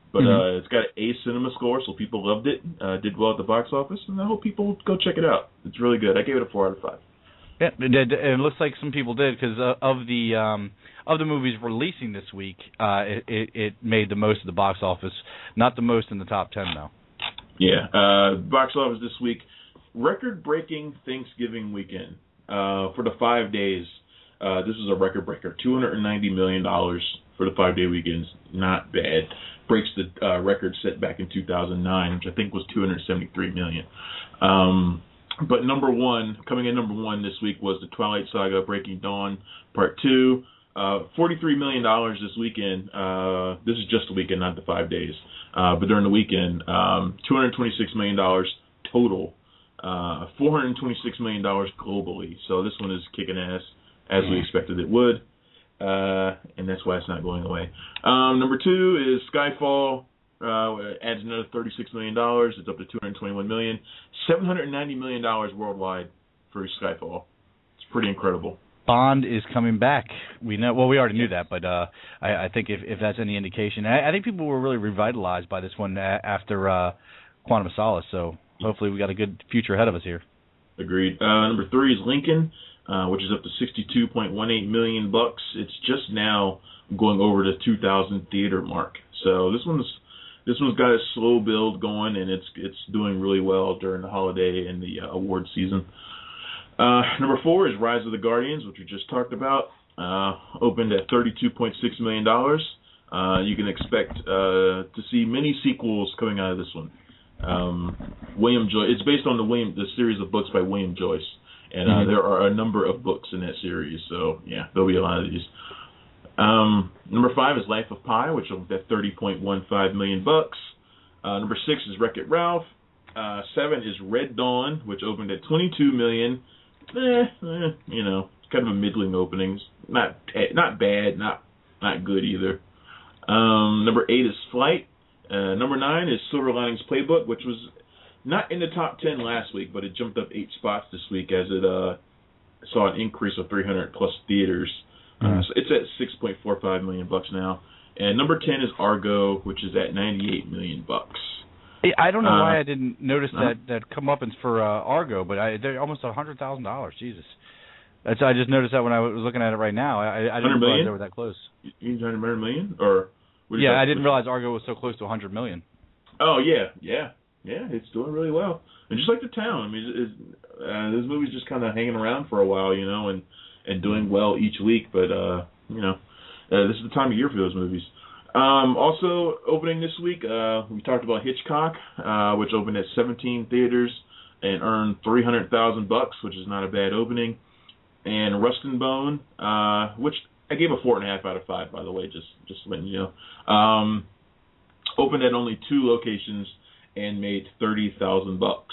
But mm-hmm. uh, it's got an A cinema score, so people loved it. Uh, did well at the box office, and I hope people go check it out. It's really good. I gave it a four out of five. Yeah, it, did, it looks like some people did because uh, of the um, of the movies releasing this week, uh, it, it, it made the most of the box office. Not the most in the top ten, though. Yeah, uh, box office this week, record-breaking Thanksgiving weekend uh, for the five days. Uh, this is a record breaker, two hundred ninety million dollars for the five-day weekends. Not bad. Breaks the uh, record set back in two thousand nine, which I think was two hundred seventy-three million dollars. Um, but number one, coming in number one this week was the Twilight Saga: Breaking Dawn Part Two. Uh, forty-three million dollars this weekend. Uh, this is just the weekend, not the five days. Uh, but during the weekend, um, two hundred twenty-six million dollars total. Uh, four hundred twenty-six million dollars globally. So this one is kicking ass, as we expected it would. Uh, and that's why it's not going away. Um, number two is Skyfall. Uh, adds another thirty-six million dollars. It's up to two hundred twenty-one million dollars. seven hundred ninety million dollars worldwide for Skyfall. It's pretty incredible. Bond is coming back. We know. Well, we already knew that, but uh, I, I think if, if that's any indication, I, I think people were really revitalized by this one a- after uh, Quantum of Solace. So hopefully we got a good future ahead of us here. Agreed. Uh, number three is Lincoln, uh, which is up to sixty-two point one eight million bucks. It's just now going over the two thousand theater mark. So this one's this one's got a slow build going, and it's it's doing really well during the holiday and the uh, award season. Uh, number four is Rise of the Guardians, which we just talked about. Uh, opened at thirty-two point six million dollars. Uh, you can expect uh, to see many sequels coming out of this one. Um, William Joyce. It's based on the William the series of books by William Joyce, and uh, mm-hmm. there are a number of books in that series. So yeah, there'll be a lot of these. Um, number five is Life of Pi, which opened at thirty point one five million bucks. Uh, number six is Wreck-It Ralph. Uh, seven is Red Dawn, which opened at twenty-two million. Eh, eh, you know, it's kind of a middling opening. Not not bad, not not good either. Um, number eight is Flight. Uh, number nine is Silver Linings Playbook, which was not in the top ten last week, but it jumped up eight spots this week as it uh, saw an increase of three hundred plus theaters. Mm-hmm. Uh, so it's at six point four five million bucks now. And number ten is Argo, which is at ninety-eight million bucks. I don't know uh, why I didn't notice uh, that that comeuppance for uh, Argo, but I, they're almost a hundred thousand dollars. Jesus, that's I just noticed that when I was looking at it right now. I, I didn't realize they were that close. You one hundred million or? Yeah, I didn't realize Argo was so close to a hundred million. Oh yeah, yeah, yeah. It's doing really well, and just like the town. I mean, it's, uh, this movie's just kind of hanging around for a while, you know, and and doing well each week. But uh, you know, uh, this is the time of year for those movies. Um, also opening this week, uh, we talked about Hitchcock, uh, which opened at seventeen theaters and earned three hundred thousand bucks, which is not a bad opening. And Rust and Bone, uh, which I gave a four and a half out of five, by the way, just just letting you know. Um, opened at only two locations and made thirty thousand bucks.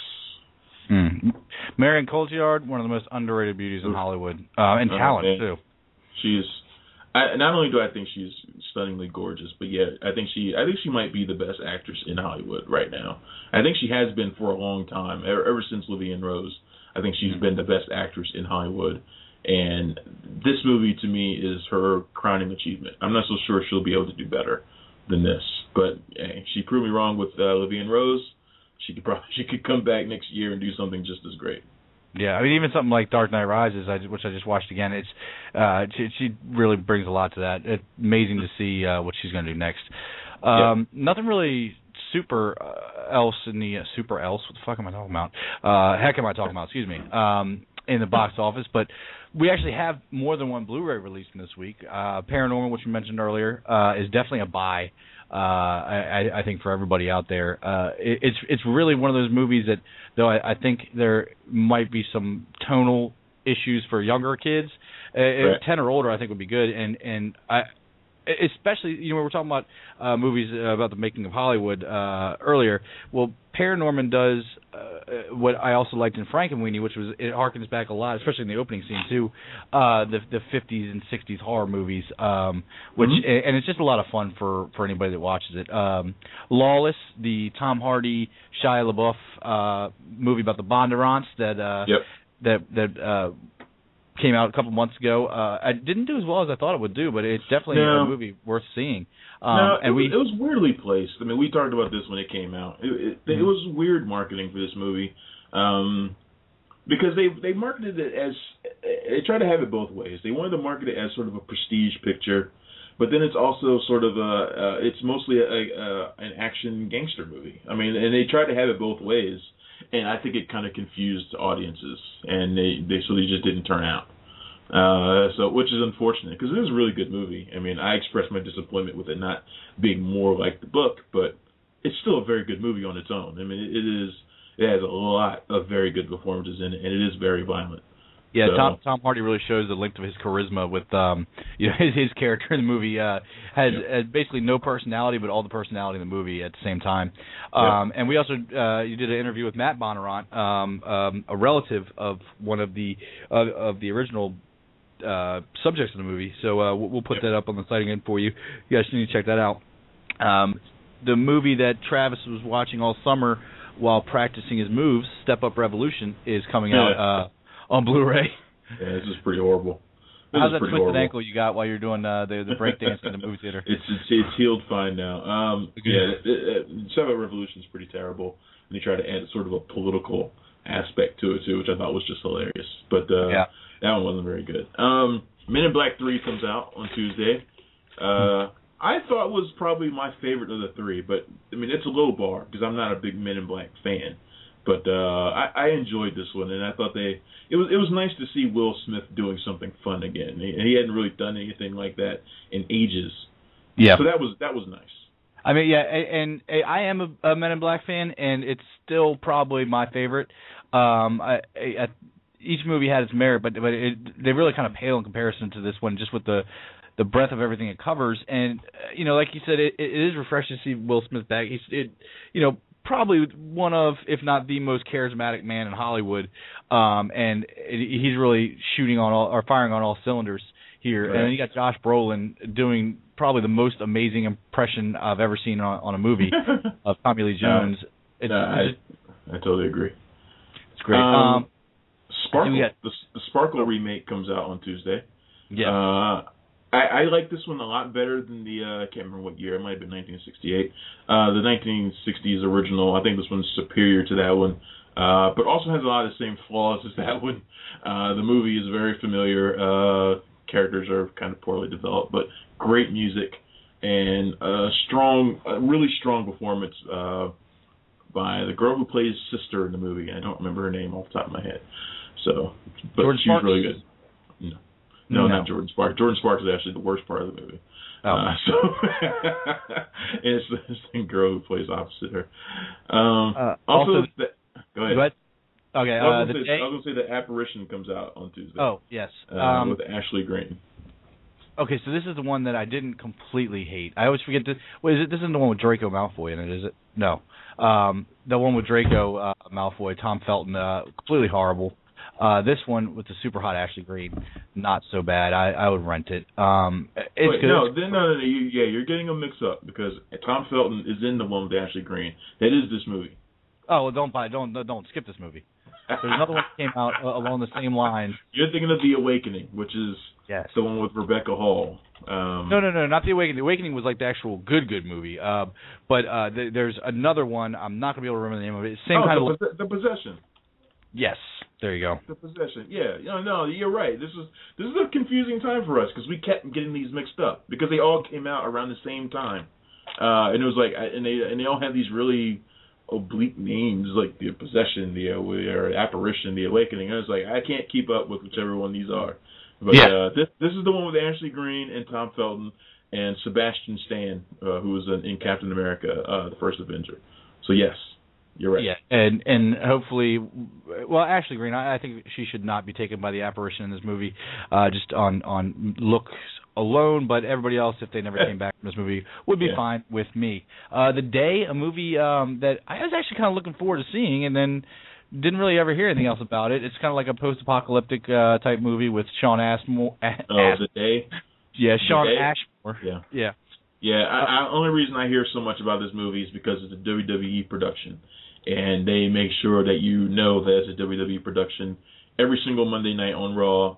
Hmm. Marion Cotillard, one of the most underrated beauties in Hollywood, uh, and talent uh, too. She's. I, not only do I think she's stunningly gorgeous, but yeah, I think she I think she might be the best actress in Hollywood right now. I think she has been for a long time, ever, ever since Olivia and Rose. I think she's mm-hmm. been the best actress in Hollywood, and this movie to me is her crowning achievement. I'm not so sure she'll be able to do better than this, but hey, she proved me wrong with uh, Olivia and Rose. She could probably she could come back next year and do something just as great. Yeah, I mean, even something like Dark Knight Rises, I, which I just watched again, it's uh, she, she really brings a lot to that. It's amazing to see uh, what she's going to do next. Um, yeah. Nothing really super uh, else in the uh, super else. What the fuck am I talking about? Uh, heck, am I talking about? Excuse me. Um, in the box office, but we actually have more than one Blu-ray releasing this week. Uh, Paranormal, which we mentioned earlier, uh, is definitely a buy. Uh, I, I think for everybody out there, uh, it, it's it's really one of those movies that, though I, I think there might be some tonal issues for younger kids, uh, right. ten or older, I think would be good. And and I, especially you know we were talking about uh, movies uh, about the making of Hollywood uh, earlier. Well, Paranorman does uh, what I also liked in Frankenweenie, which was it harkens back a lot, especially in the opening scene too, uh, the the fifties and sixties horror movies, um, which mm-hmm. and it's just a lot of fun for, for anybody that watches it. Um, Lawless, the Tom Hardy, Shia LaBeouf uh, movie about the Bondurants that uh, yep. that that uh, came out a couple months ago. Uh, I didn't do as well as I thought it would do, but it's definitely no. a movie worth seeing. Um, no, and it, we was, it was weirdly placed. I mean, we talked about this when it came out. It, it, mm-hmm. it was weird marketing for this movie um, because they they marketed it as they tried to have it both ways. They wanted to market it as sort of a prestige picture, but then it's also sort of a uh, it's mostly a, a, an action gangster movie. I mean, and they tried to have it both ways. And I think it kind of confused audiences, and they, they so they just didn't turn out. Uh, so which is unfortunate because it is a really good movie. I mean, I expressed my disappointment with it not being more like the book, but it's still a very good movie on its own. I mean, it, it is it has a lot of very good performances in it, and it is very violent. Yeah, so, Tom Tom Hardy really shows the length of his charisma with um you know his, his character in the movie uh has, yeah. has basically no personality but all the personality in the movie at the same time. Um yeah. And we also uh you did an interview with Matt Bonnarant, um um a relative of one of the uh, of the original uh subjects of the movie. So uh we'll, we'll put yeah. that up on the site again for you. You guys need to check that out. Um the movie that Travis was watching all summer while practicing his moves, Step Up Revolution, is coming yeah. out uh on Blu-ray. Yeah, this is pretty horrible. This How's that twisted horrible. ankle you got while you're doing uh, the the breakdance in the movie theater? It's it's, it's healed fine now. Um, yeah, it, it, it, Seven Revolution is pretty terrible, and they try to add sort of a political aspect to it too, which I thought was just hilarious. But uh, yeah. that one wasn't very good. Um, Men in Black three comes out on Tuesday. Uh, I thought was probably my favorite of the three, but I mean it's a low bar because I'm not a big Men in Black fan. But uh, I, I enjoyed this one, and I thought they it was it was nice to see Will Smith doing something fun again. He, he hadn't really done anything like that in ages. Yeah. So that was that was nice. I mean, yeah, and, and I am a, a Men in Black fan, and it's still probably my favorite. Um, I, I, each movie had its merit, but but it, they really kind of pale in comparison to this one, just with the the breadth of everything it covers. And uh, you know, like you said, it, it is refreshing to see Will Smith back. He's it, you know. Probably one of, if not the most charismatic man in Hollywood, um, and he's really shooting on all, or firing on all cylinders here. Right. And then you got Josh Brolin doing probably the most amazing impression I've ever seen on, on a movie of Tommy Lee Jones. No, it's, no, I, it's just, I totally agree. It's great. Um, um, Sparkle, got, the, the Sparkle remake comes out on Tuesday. Yeah. Uh, I, I like this one a lot better than the, uh, I can't remember what year, it might have been nineteen sixty-eight. Uh, the nineteen sixties original, I think this one's superior to that one, uh, but also has a lot of the same flaws as that one. Uh, the movie is very familiar, uh, characters are kind of poorly developed, but great music, and a strong, a really strong performance uh, by the girl who plays sister in the movie. I don't remember her name off the top of my head. So, but Jordan she's Sparks? really good. No. No, no, not Jordan Sparks. Jordan Sparks is actually the worst part of the movie. Oh. Uh, so and it's the same girl who plays opposite her. Um, uh, also, also the, go ahead. Go ahead. Okay. I was Uh, the going day. to say the Apparition comes out on Tuesday. Oh yes. Uh, Um, with Ashley Green. Okay, so this is the one that I didn't completely hate. I always forget this. Wait, is it? This isn't the one with Draco Malfoy in it, is it? No. Um, the one with Draco uh, Malfoy, Tom Felton, uh, completely horrible. Uh, this one with the super hot Ashley Green, not so bad. I, I would rent it. Um, it's Wait, good. no, then, no, no, no, you, yeah, you're getting them mixed up because Tom Felton is in the one with Ashley Green. That is this movie. Oh, well, don't buy, don't don't skip this movie. There's another one that came out uh, along the same lines. You're thinking of The Awakening, which is yes. the one with Rebecca Hall. Um, no, no, no, not The Awakening. The Awakening was like the actual good, good movie. Uh, but uh, th- there's another one. I'm not going to be able to remember the name of it. Same oh, kind the, of. Pos- the Possession. Yes, there you go. The Possession. Yeah, no, no, you're right. This is this is a confusing time for us because we kept getting these mixed up because they all came out around the same time, uh, and it was like, and they and they all had these really oblique names like the Possession, the uh, or Apparition, the Awakening. I was like, I can't keep up with whichever one these are. But yeah. uh, this this is the one with Ashley Green and Tom Felton and Sebastian Stan, uh, who was in, in Captain America, uh, the First Avenger. So yes. You're right. Yeah, and and hopefully, well, Ashley Green, I, I think she should not be taken by the apparition in this movie, uh, just on on looks alone. But everybody else, if they never came back from this movie, would be yeah. fine with me. Uh, The Day, a movie um, that I was actually kind of looking forward to seeing, and then didn't really ever hear anything else about it. It's kind of like a post-apocalyptic uh, type movie with Sean Ashmore. Oh, Ash- The Day. Yeah, Sean Day? Ashmore. Yeah. Yeah. Yeah. I, I, only reason I hear so much about this movie is because it's a W W E production. And they make sure that you know that it's a W W E production every single Monday night on Raw.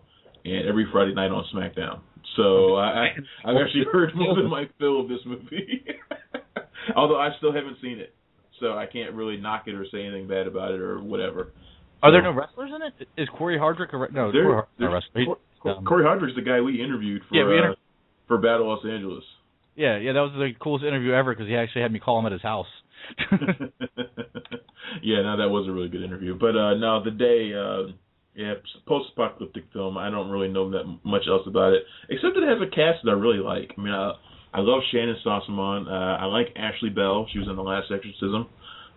and every Friday night on SmackDown. So I, I, I've actually heard more than my fill of this movie, although I still haven't seen it. So I can't really knock it or say anything bad about it or whatever. Are so, there no wrestlers in it? Is Corey Hardrick a re- no? There, Corey Hardrick a wrestler. Cor- um, Corey Hardrick's the guy we interviewed for yeah, we inter- uh, for Battle Los Angeles. Yeah, yeah, that was the coolest interview ever because he actually had me call him at his house. Yeah, no, that was a really good interview. But uh, no, the day, uh, yeah, post-apocalyptic film. I don't really know that much else about it, except that it has a cast that I really like. I mean, I, I love Shannon Sossamon. Uh, I like Ashley Bell. She was in The Last Exorcism.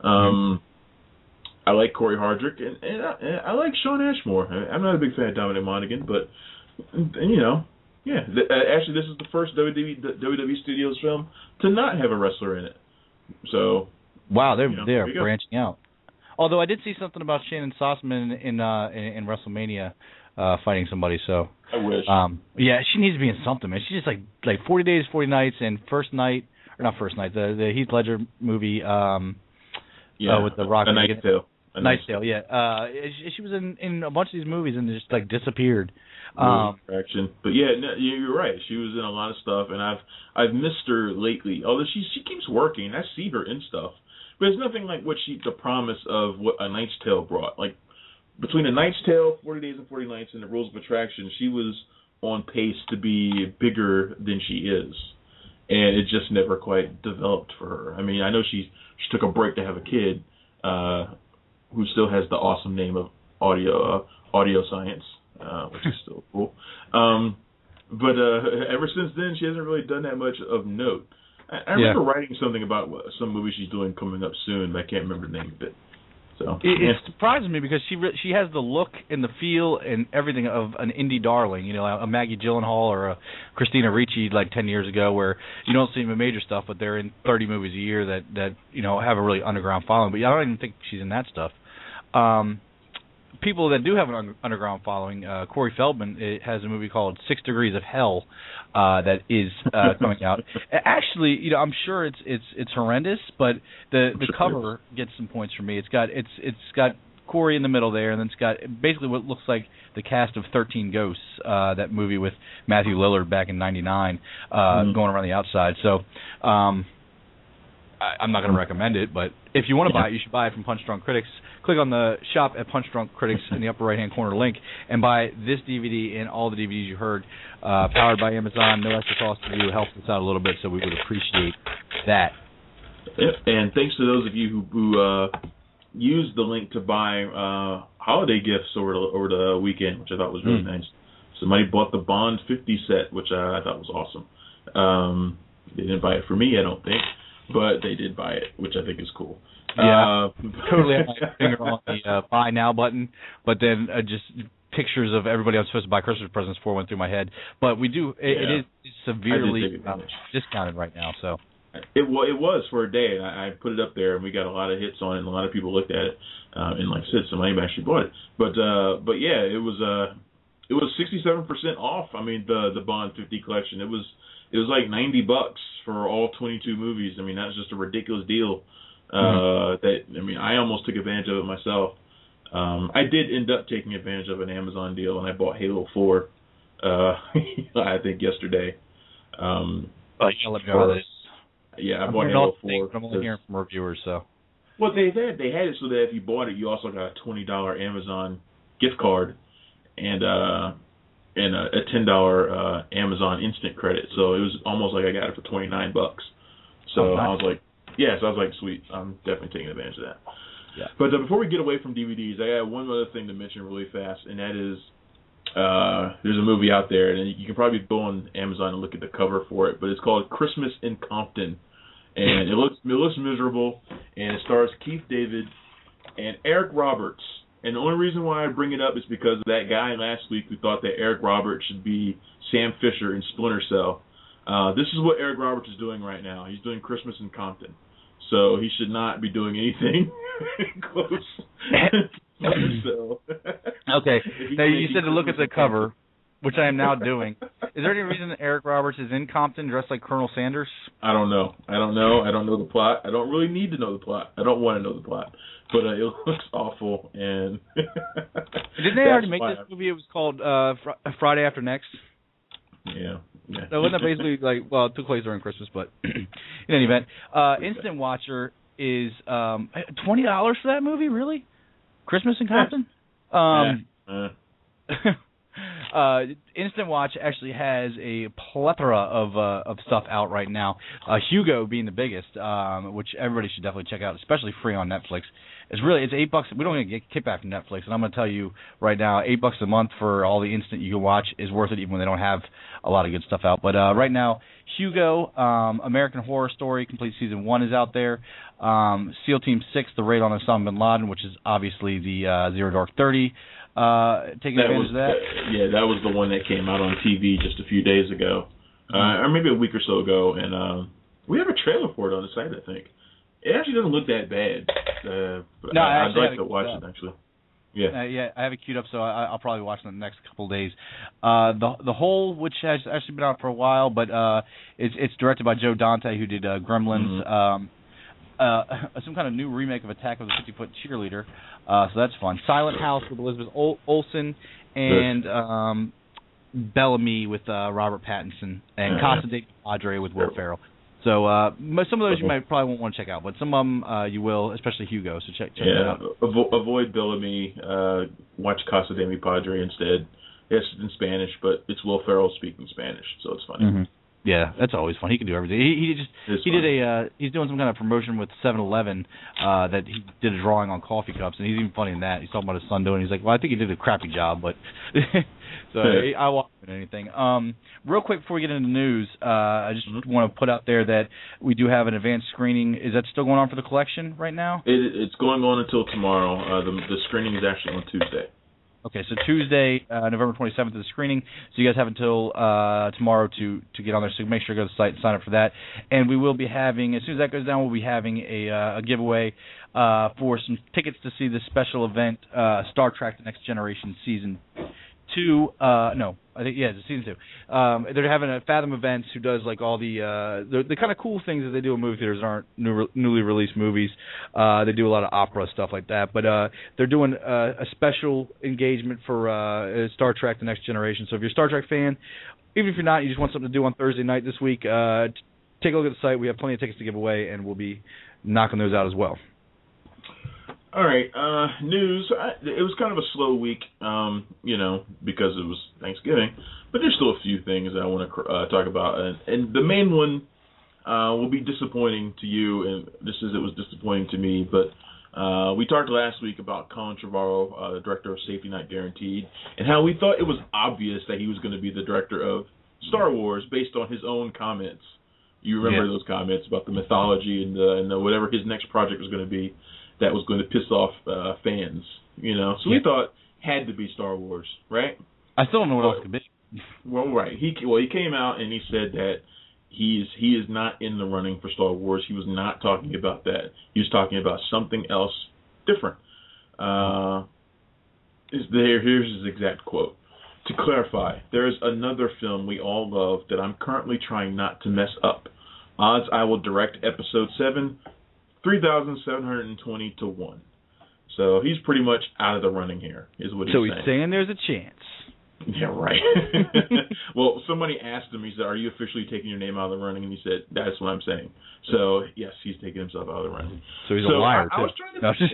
Um, mm-hmm. I like Corey Hardrick, and, and, I, and I like Shawn Ashmore. I, I'm not a big fan of Dominic Monaghan, but and, and, you know, yeah. The, uh, actually, this is the first W W E, W W E Studios film to not have a wrestler in it. So, wow, they're you know, they are branching out. Although I did see something about Shannon Sossamon in in, uh, in, in WrestleMania uh, fighting somebody. So I wish. Um, yeah, she needs to be in something, man. She's just like like forty days, forty nights, and first night or not first night the the Heath Ledger movie. Um, yeah, uh, with the Rock. A Knight's Tale. A Knight's Tale. Yeah. Uh, she, she was in in a bunch of these movies and just like disappeared. Um, action. But yeah, no, you're right. She was in a lot of stuff, and I've I've missed her lately. Although she she keeps working, I see her in stuff. But it's nothing like what she, the promise of what A Knight's Tale brought. Like, between A Knight's Tale, forty Days and forty Nights, and The Rules of Attraction, she was on pace to be bigger than she is. And it just never quite developed for her. I mean, I know she, she took a break to have a kid, uh, who still has the awesome name of Audio uh, Audio Science, uh, which is still cool. Um, but uh, ever since then, she hasn't really done that much of note. I remember yeah. writing something about some movie she's doing coming up soon, but I can't remember the name of it. So it, yeah. it surprises me because she re- she has the look and the feel and everything of an indie darling, you know, a Maggie Gyllenhaal or a Christina Ricci like ten years ago, where you don't see them in major stuff, but they're in thirty movies a year that that you know have a really underground following. But I don't even think she's in that stuff. Um, people that do have an un- underground following, uh, Corey Feldman it has a movie called Six Degrees of Hell uh, that is uh, coming out. Actually, you know, I'm sure it's it's it's horrendous, but the the cover gets some points for me. It's got it's it's got Corey in the middle there, and then it's got basically what looks like the cast of thirteen Ghosts, uh, that movie with Matthew Lillard back in ninety-nine, uh, mm-hmm. going around the outside. So. Um, I, I'm not going to recommend it, but if you want to buy it, you should buy it from Punch Drunk Critics. Click on the shop at Punch Drunk Critics in the upper right-hand corner link and buy this D V D and all the D V Ds you heard, uh, powered by Amazon. No extra cost to you. Helps us out a little bit, so we would appreciate that. Yep. And thanks to those of you who, who uh, used the link to buy uh, holiday gifts over the, over the weekend, which I thought was really mm. nice. Somebody bought the Bond fifty set, which I, I thought was awesome. Um, they didn't buy it for me, I don't think. But they did buy it, which I think is cool. Yeah, uh, totally have my finger on the uh, buy now button, but then uh, just pictures of everybody I'm supposed to buy Christmas presents for went through my head. But we do, it, yeah. it is severely uh, discounted right now. So it, well, it was for a day, and I, I put it up there, and we got a lot of hits on it, and a lot of people looked at it, uh, and like I said, somebody actually bought it. But uh, but yeah, it was uh, it was sixty-seven percent off. I mean, the the Bond fifty collection, it was. It was like ninety bucks for all twenty-two movies. I mean, that's just a ridiculous deal. Uh, mm-hmm. That I mean, I almost took advantage of it myself. Um, I did end up taking advantage of an Amazon deal, and I bought Halo four. Uh, I think yesterday. Um, oh, you let me know this. Yeah, I I'm bought Halo four. I'm only hearing from reviewers, so. Well, they had they had it so that if you bought it, you also got a twenty dollar Amazon gift card, and. uh and a, a ten dollar uh, Amazon instant credit. So it was almost like I got it for twenty-nine bucks. So oh, nice. I was like, yeah, so I was like, sweet, I'm definitely taking advantage of that. Yeah. But uh, before we get away from D V Ds, I got one other thing to mention really fast, and that is uh, there's a movie out there, and you can probably go on Amazon and look at the cover for it, but it's called Christmas in Compton. And it looks it looks miserable, and it stars Keith David and Eric Roberts. And the only reason why I bring it up is because of that guy last week who thought that Eric Roberts should be Sam Fisher in Splinter Cell. Uh, this is what Eric Roberts is doing right now. He's doing Christmas in Compton. So he should not be doing anything close to Splinter Cell. Okay. Now, you said to look at the cover, which I am now doing. Is there any reason that Eric Roberts is in Compton dressed like Colonel Sanders? I don't know. I don't know. I don't know the plot. I don't really need to know the plot. I don't want to know the plot. But uh, it looks awful. And didn't they already make this movie? It was called uh, Fr- Friday After Next. Yeah. yeah. So wasn't that basically like, well, it took place during Christmas, but in any event, uh, Instant Watcher is um, twenty dollars for that movie, really? Christmas in Compton? Um, uh, uh, Instant Watch actually has a plethora of uh, of stuff out right now. Uh, Hugo being the biggest, um, which everybody should definitely check out, especially free on Netflix. It's really it's eight bucks. We don't even get kickback from Netflix, and I'm going to tell you right now, eight bucks a month for all the instant you can watch is worth it, even when they don't have a lot of good stuff out. But uh, right now, Hugo, um, American Horror Story, complete season one is out there. Um, SEAL Team Six, The Raid on Osama bin Laden, which is obviously the uh, Zero Dark Thirty. Uh, taking that advantage was, of that. Yeah, that was the one that came out on T V just a few days ago, uh, or maybe a week or so ago, and um, we have a trailer for it on the site, I think. It actually doesn't look that bad. Uh, but no, I, I I'd like to it watch up. it, actually. Yeah, uh, yeah, I have it queued up, so I, I'll probably watch it in the next couple of days. Uh, the the Hole, which has actually been out for a while, but uh, it's it's directed by Joe Dante, who did uh, Gremlins. Mm-hmm. Um, uh, some kind of new remake of Attack of the fifty-Foot Cheerleader, uh, so that's fun. Silent House with Elizabeth Ol- Olsen and um, Bellamy with uh, Robert Pattinson, and yeah. Casa de Padre with Will Ferrell. So uh, some of those you might probably won't want to check out, but some of them uh, you will, especially Hugo. So check, check yeah, that out. Avo- avoid Bellamy. Uh, watch Casa de Padre instead. Yes, it's in Spanish, but it's Will Ferrell speaking Spanish, so it's funny. Mm-hmm. Yeah, that's always fun. He can do everything. He, he just it's he fun. did a uh, he's doing some kind of promotion with seven eleven uh, that he did a drawing on coffee cups, and he's even funny in that. He's talking about his son doing it. He's like, well, I think he did a crappy job, but so I, I won't do anything. Um, real quick before we get into the news, uh, I just mm-hmm. want to put out there that we do have an advanced screening. Is that still going on for the collection right now? It, it's going on until tomorrow. Uh, the, the screening is actually on Tuesday. Okay, so Tuesday, uh, November twenty-seventh is the screening, so you guys have until uh, tomorrow to, to get on there, so make sure to go to the site and sign up for that. And we will be having, as soon as that goes down, we'll be having a, uh, a giveaway uh, for some tickets to see the special event, uh, Star Trek The Next Generation Season two. Uh, no, I think, yeah, it's Season two. Um, they're having a Fathom Events who does, like, all the uh, the, the kind of cool things that they do in movie theaters that aren't new, newly released movies. Uh, they do a lot of opera stuff like that. But uh, they're doing uh, a special engagement for uh, Star Trek The Next Generation. So if you're a Star Trek fan, even if you're not, you just want something to do on Thursday night this week, uh, t- take a look at the site. We have plenty of tickets to give away, and we'll be knocking those out as well. All right, uh, news. I, it was kind of a slow week, um, you know, because it was Thanksgiving. But there's still a few things that I want to uh, talk about. And, and the main one uh, will be disappointing to you, and just as it was disappointing to me. But uh, we talked last week about Colin Trevorrow, uh, the director of Safety Not Guaranteed, and how we thought it was obvious that he was going to be the director of Star Wars based on his own comments. You remember yeah. those comments about the mythology and, the, and the, whatever his next project was going to be. That was going to piss off uh, fans, you know. So yeah. we thought had to be Star Wars, right? I still don't know what else it could be. Well, right. He well, he came out and he said that he is he is not in the running for Star Wars. He was not talking about that. He was talking about something else different. Uh, is there? Here's his exact quote. To clarify, there is another film we all love that I'm currently trying not to mess up. Odds I will direct Episode seven. three thousand seven hundred twenty to one. So he's pretty much out of the running here, is what he's saying. saying. So he's saying there's a chance. Yeah, right. Well, somebody asked him, he said, are you officially taking your name out of the running? And he said, that's what I'm saying. So, yes, he's taking himself out of the running. So he's so a liar, I, too. I was trying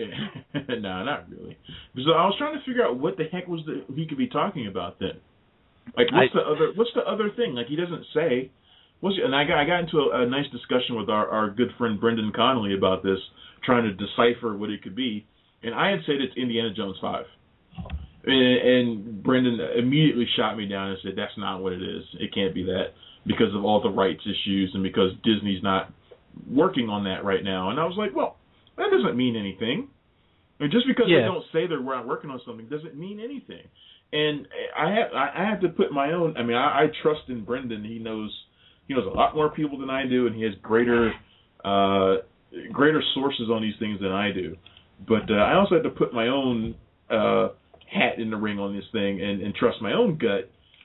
to no, no, not really. So I was trying to figure out what the heck was the, he could be talking about then. Like, what's I, the other What's the other thing? Like, he doesn't say... What's, and I got I got into a, a nice discussion with our, our good friend Brendan Connolly about this, trying to decipher what it could be. And I had said it's Indiana Jones five. And, and Brendan immediately shot me down and said, that's not what it is. It can't be that because of all the rights issues and because Disney's not working on that right now. And I was like, well, that doesn't mean anything. I mean, just because yeah. they don't say they're working on something doesn't mean anything. And I have, I have to put my own, I mean, I, I trust in Brendan. He knows... He knows a lot more people than I do, and he has greater uh, greater sources on these things than I do. But uh, I also have to put my own uh, hat in the ring on this thing and, and trust my own gut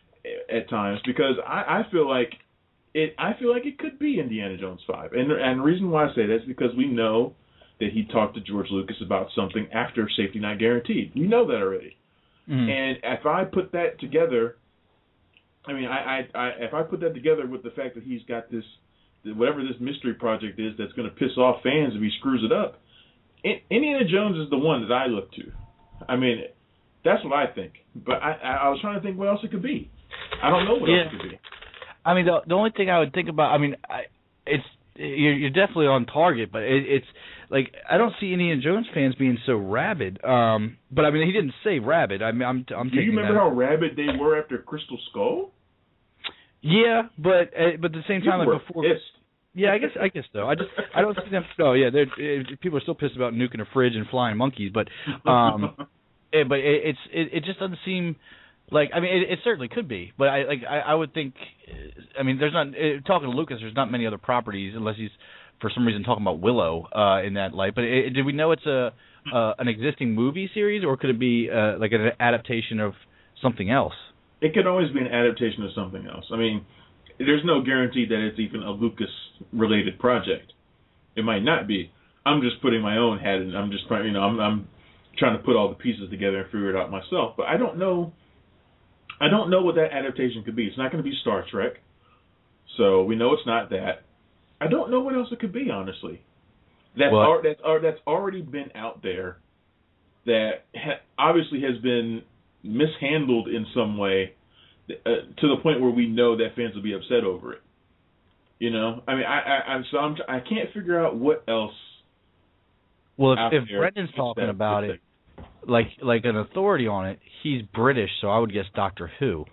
at times because I, I feel like it. I feel like it could be Indiana Jones five, and and the reason why I say that is because we know that he talked to George Lucas about something after Safety Not Guaranteed. We know that already. Mm-hmm. And if I put that together, I mean, I, I, I if I put that together with the fact that he's got this, whatever this mystery project is that's going to piss off fans if he screws it up, Indiana Jones is the one that I look to. I mean, that's what I think. But I, I was trying to think what else it could be. I don't know what yeah. else it could be. I mean, the, the only thing I would think about, I mean, I, it's you're, you're definitely on target, but it, it's like I don't see Indiana Jones fans being so rabid. Um, but I mean, he didn't say rabid. I mean, I'm I'm Do taking you remember that. how rabid they were after Crystal Skull? Yeah, but uh, but at the same time, People like were before. pissed. Yeah, I guess I guess so. I just I don't see them. Oh yeah, they're, people are still pissed about nuking a fridge and flying monkeys, but um, it, but it, it's it, it just doesn't seem like. I mean, it, it certainly could be, but I like I, I would think. I mean, there's not uh, talking to Lucas. There's not many other properties unless he's for some reason talking about Willow uh, in that light. But it, did we know it's a uh, an existing movie series, or could it be uh, like an adaptation of something else? It could always be an adaptation of something else. I mean. There's no guarantee that it's even a Lucas-related project. It might not be. I'm just putting my own head in. I'm just trying, you know, I'm, I'm trying to put all the pieces together and figure it out myself. But I don't know. I don't know what that adaptation could be. It's not going to be Star Trek, so we know it's not that. I don't know what else it could be, honestly. That's well, ar- that's ar- that's already been out there. That ha- obviously has been mishandled in some way. Uh, to the point where we know that fans will be upset over it. You know, I mean, I, I, I'm so I'm, I can't figure out what else. Well, if, if Brendan's talking about it, like like an authority on it, he's British, so I would guess Doctor Who.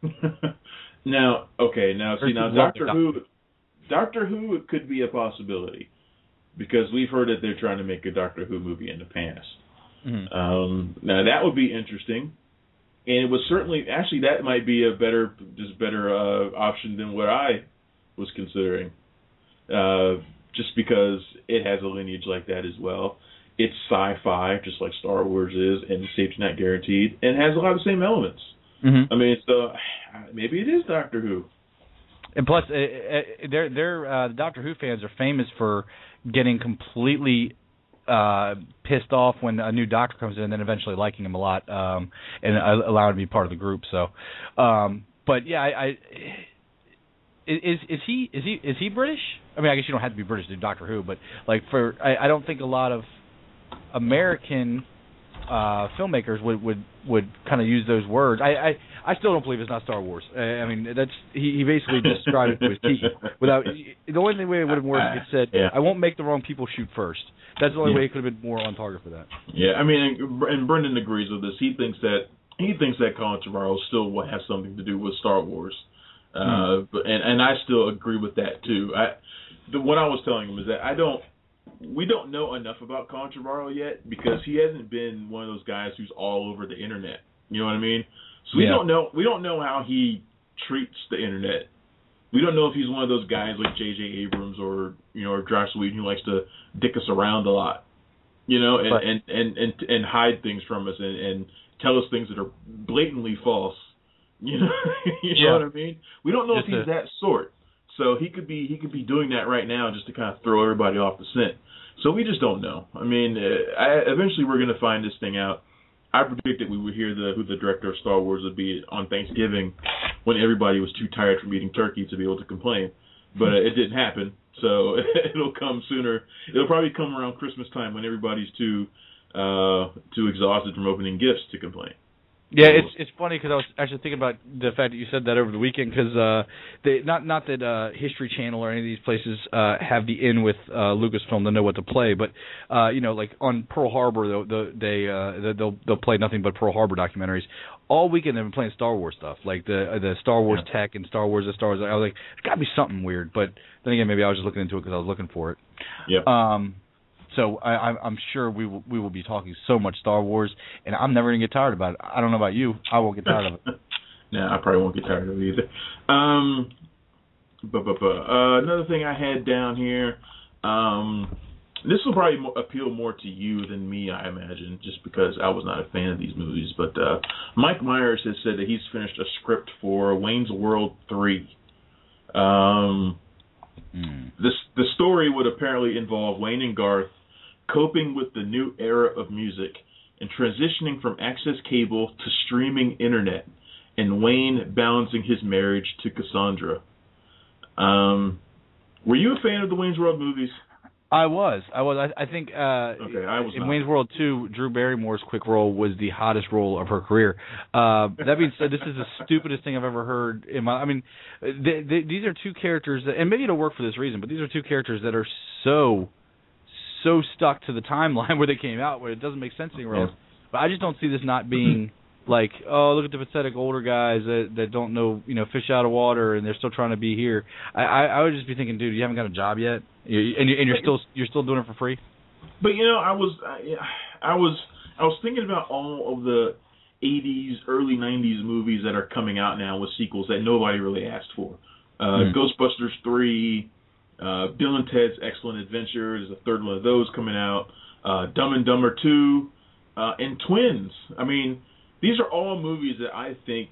now, okay, now see now Doctor Who, Doctor Who could be a possibility because we've heard that they're trying to make a Doctor Who movie in the past. Mm-hmm. Um, now that would be interesting. And it was certainly, actually, that might be a better, just better uh, option than what I was considering. Uh, just because it has a lineage like that as well. It's sci-fi, just like Star Wars is, and Safety Not Guaranteed, and has a lot of the same elements. Mm-hmm. I mean, so maybe it is Doctor Who. And plus, uh, uh, they're, they're, uh, the Doctor Who fans are famous for getting completely Uh, pissed off when a new doctor comes in, and then eventually liking him a lot, um, and allowing him to be part of the group. So, um, but yeah, I, I is is he is he is he British? I mean, I guess you don't have to be British to do Doctor Who, but like for I, I don't think a lot of American uh, filmmakers would would, would kind of use those words. I, I I still don't believe it's not Star Wars. I, I mean, that's he, he basically described it to his teeth without the only thing way it would have worked. It said, yeah. "I won't make the wrong people shoot first." That's the only yeah. way it could have been more on target for that. Yeah, I mean, and Brendan agrees with this. He thinks that he thinks that Colin Trevorrow still has something to do with Star Wars, uh, mm. but and, and I still agree with that too. I, the, what I was telling him is that I don't, we don't know enough about Colin Trevorrow yet because he hasn't been one of those guys who's all over the internet. You know what I mean? So we yeah. don't know. We don't know how he treats the internet. We don't know if he's one of those guys like J J Abrams or you know or Josh Whedon who likes to dick us around a lot, you know, and but, and, and, and, and hide things from us and, and tell us things that are blatantly false. You know, you yeah. know what I mean? We don't know just if he's a, that sort. So he could be he could be doing that right now just to kind of throw everybody off the scent. So we just don't know. I mean, uh, I, eventually we're going to find this thing out. I predicted we would hear the who the director of Star Wars would be on Thanksgiving when everybody was too tired from eating turkey to be able to complain. But uh, it didn't happen, so it'll come sooner. It'll probably come around Christmas time when everybody's too uh, too exhausted from opening gifts to complain. Yeah, it's it's funny because I was actually thinking about the fact that you said that over the weekend because uh, they not not that uh, History Channel or any of these places uh, have the in with uh, Lucasfilm to know what to play, but uh, you know, like on Pearl Harbor, they'll, they uh, they'll they'll play nothing but Pearl Harbor documentaries. All weekend they've been playing Star Wars stuff, like the the Star Wars yeah. tech and Star Wars, the Star Wars. I was like, there's got to be something weird, but then again, maybe I was just looking into it because I was looking for it. Yeah. Um. So I, I'm sure we will we will be talking so much Star Wars, and I'm never gonna get tired about it. I don't know about you. I won't get tired of it. No, I probably won't get tired of it either. Um, but, but, but, uh, another thing I had down here, um, this will probably mo- appeal more to you than me, I imagine, just because I was not a fan of these movies. But uh, Mike Myers has said that he's finished a script for Wayne's World three. Um, mm. this the story would apparently involve Wayne and Garth coping with the new era of music and transitioning from access cable to streaming internet, and Wayne balancing his marriage to Cassandra. Um, were you a fan of the Wayne's World movies? I was. I was. I, I think uh, okay, I was in not. Wayne's World two, Drew Barrymore's quick role was the hottest role of her career. Uh, that being said, this is the stupidest thing I've ever heard in my. I mean, they, they, these are two characters that, and maybe it'll work for this reason, but these are two characters that are so, so stuck to the timeline where they came out, where it doesn't make sense anywhere else. But I just don't see this not being like, oh, look at the pathetic older guys that that don't know, you know, fish out of water, and they're still trying to be here. I, I, I would just be thinking, dude, you haven't got a job yet, you, and, you, and you're still you're still doing it for free. But you know, I was I, I was I was thinking about all of the eighties, early nineties movies that are coming out now with sequels that nobody really asked for. Uh, mm. Ghostbusters three, uh, Bill and Ted's Excellent Adventure. There's a third one of those coming out. Uh, Dumb and Dumber two, uh, and Twins. I mean. These are all movies that I think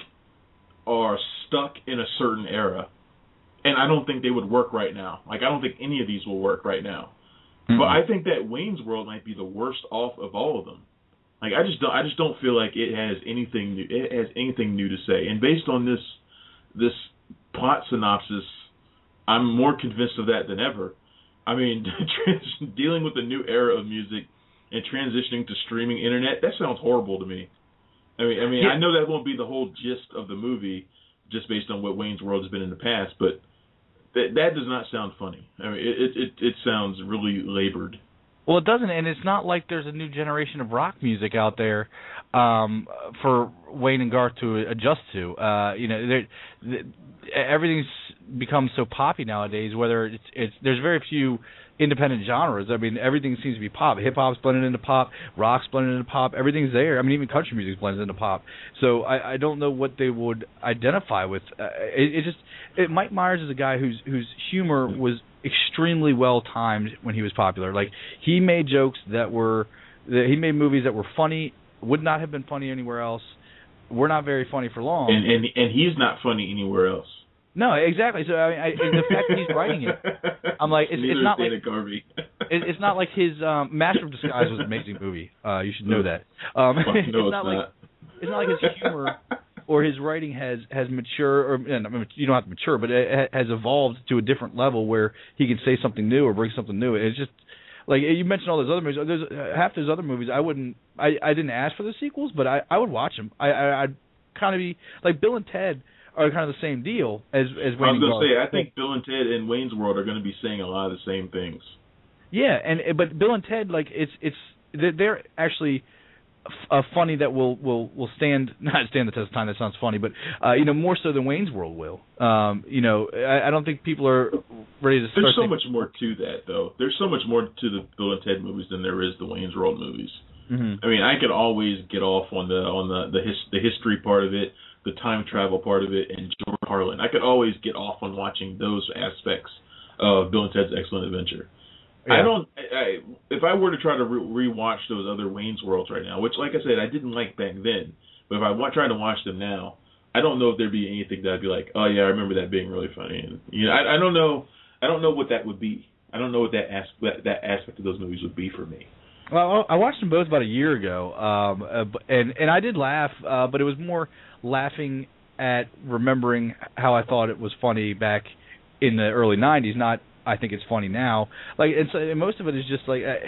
are stuck in a certain era, and I don't think they would work right now. Like, I don't think any of these will work right now. Mm-hmm. But I think that Wayne's World might be the worst off of all of them. Like, I just don't, I just don't feel like it has anything new. It has anything new to say. And based on this this plot synopsis, I'm more convinced of that than ever. I mean, dealing with the new era of music and transitioning to streaming internet, that sounds horrible to me. I mean, I mean, yeah. I know that won't be the whole gist of the movie, just based on what Wayne's World has been in the past, but that that does not sound funny. I mean, it it it sounds really labored. Well, it doesn't, and it's not like there's a new generation of rock music out there um, for Wayne and Garth to adjust to. Uh, you know, everything's become so poppy nowadays. Whether it's it's there's very few independent genres. I mean, everything seems to be pop. Hip hop's blended into pop, rock's blended into pop. Everything's there. I mean, even country music's blended into pop. So I, I don't know what they would identify with. Uh, it, it just it, Mike Myers is a guy whose whose humor was extremely well timed when he was popular. Like, he made jokes that were that he made movies that were funny, would not have been funny anywhere else. Were not very funny for long. And and and he's not funny anywhere else. No, exactly. So I mean, I, the fact that he's writing it, I'm like, it's, it's not like it, it's not like his um, Master of Disguise was an amazing movie. Uh, you should know that. Um, no, it's, it's not not. like it's not like his humor or his writing has has matured, or you don't have to mature, but it has evolved to a different level where he can say something new or bring something new. It's just like you mentioned all those other movies. There's uh, half those other movies I wouldn't. I, I didn't ask for the sequels, but I, I would watch them. I, I I'd kind of be like Bill and Ted. Are kind of the same deal as as Wayne. I was going to say, I think Bill and Ted and Wayne's World are going to be saying a lot of the same things. Yeah, and but Bill and Ted, like it's it's they're actually uh, funny that will will will stand not stand the test of time. That sounds funny, but uh, you know, more so than Wayne's World will. Um, you know, I, I don't think people are ready to. Start There's so thinking. much more to that, though. There's so much more to the Bill and Ted movies than there is the Wayne's World movies. Mm-hmm. I mean, I could always get off on the on the the, his, the history part of it, the time travel part of it, and George Carlin. I could always get off on watching those aspects of Bill and Ted's Excellent Adventure. Yeah. I don't. I, if I were to try to re- rewatch those other Wayne's Worlds right now, which, like I said, I didn't like back then, but if I wa- try to watch them now, I don't know if there'd be anything that I'd be like, oh yeah, I remember that being really funny. And, you know, I, I don't know. I don't know what that would be. I don't know what that, as- that that aspect of those movies would be for me. Well, I watched them both about a year ago, um, uh, and and I did laugh, uh, but it was more laughing at remembering how I thought it was funny back in the early nineties. Not I think it's funny now. Like, and, so, and most of it is just like uh,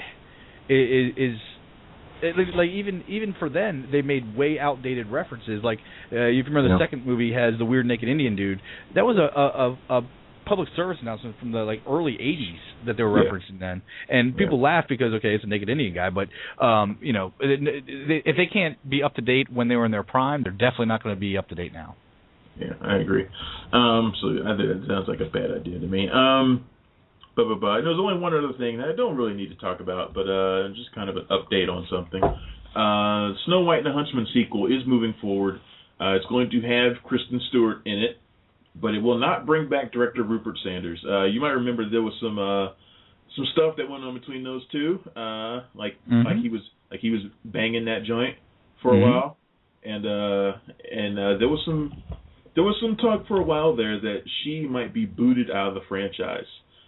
is, is it, like even even for then they made way outdated references. Like uh, if you remember the yeah. second movie has the weird naked Indian dude. That was a a, a public service announcement from the like early eighties that they were yeah. referencing then, and people yeah. laugh because okay, it's a naked Indian guy, but um, you know, if they can't be up to date when they were in their prime, they're definitely not going to be up to date now. Yeah, I agree. Um, so I think it sounds like a bad idea to me. Um, but but but there's only one other thing that I don't really need to talk about, but uh, just kind of an update on something. Uh, Snow White and the Huntsman sequel is moving forward. Uh, it's going to have Kristen Stewart in it, but it will not bring back director Rupert Sanders. Uh, you might remember there was some uh, some stuff that went on between those two. Uh, like mm-hmm. like he was like he was banging that joint for a mm-hmm. while, and uh, and uh, there was some there was some talk for a while there that she might be booted out of the franchise,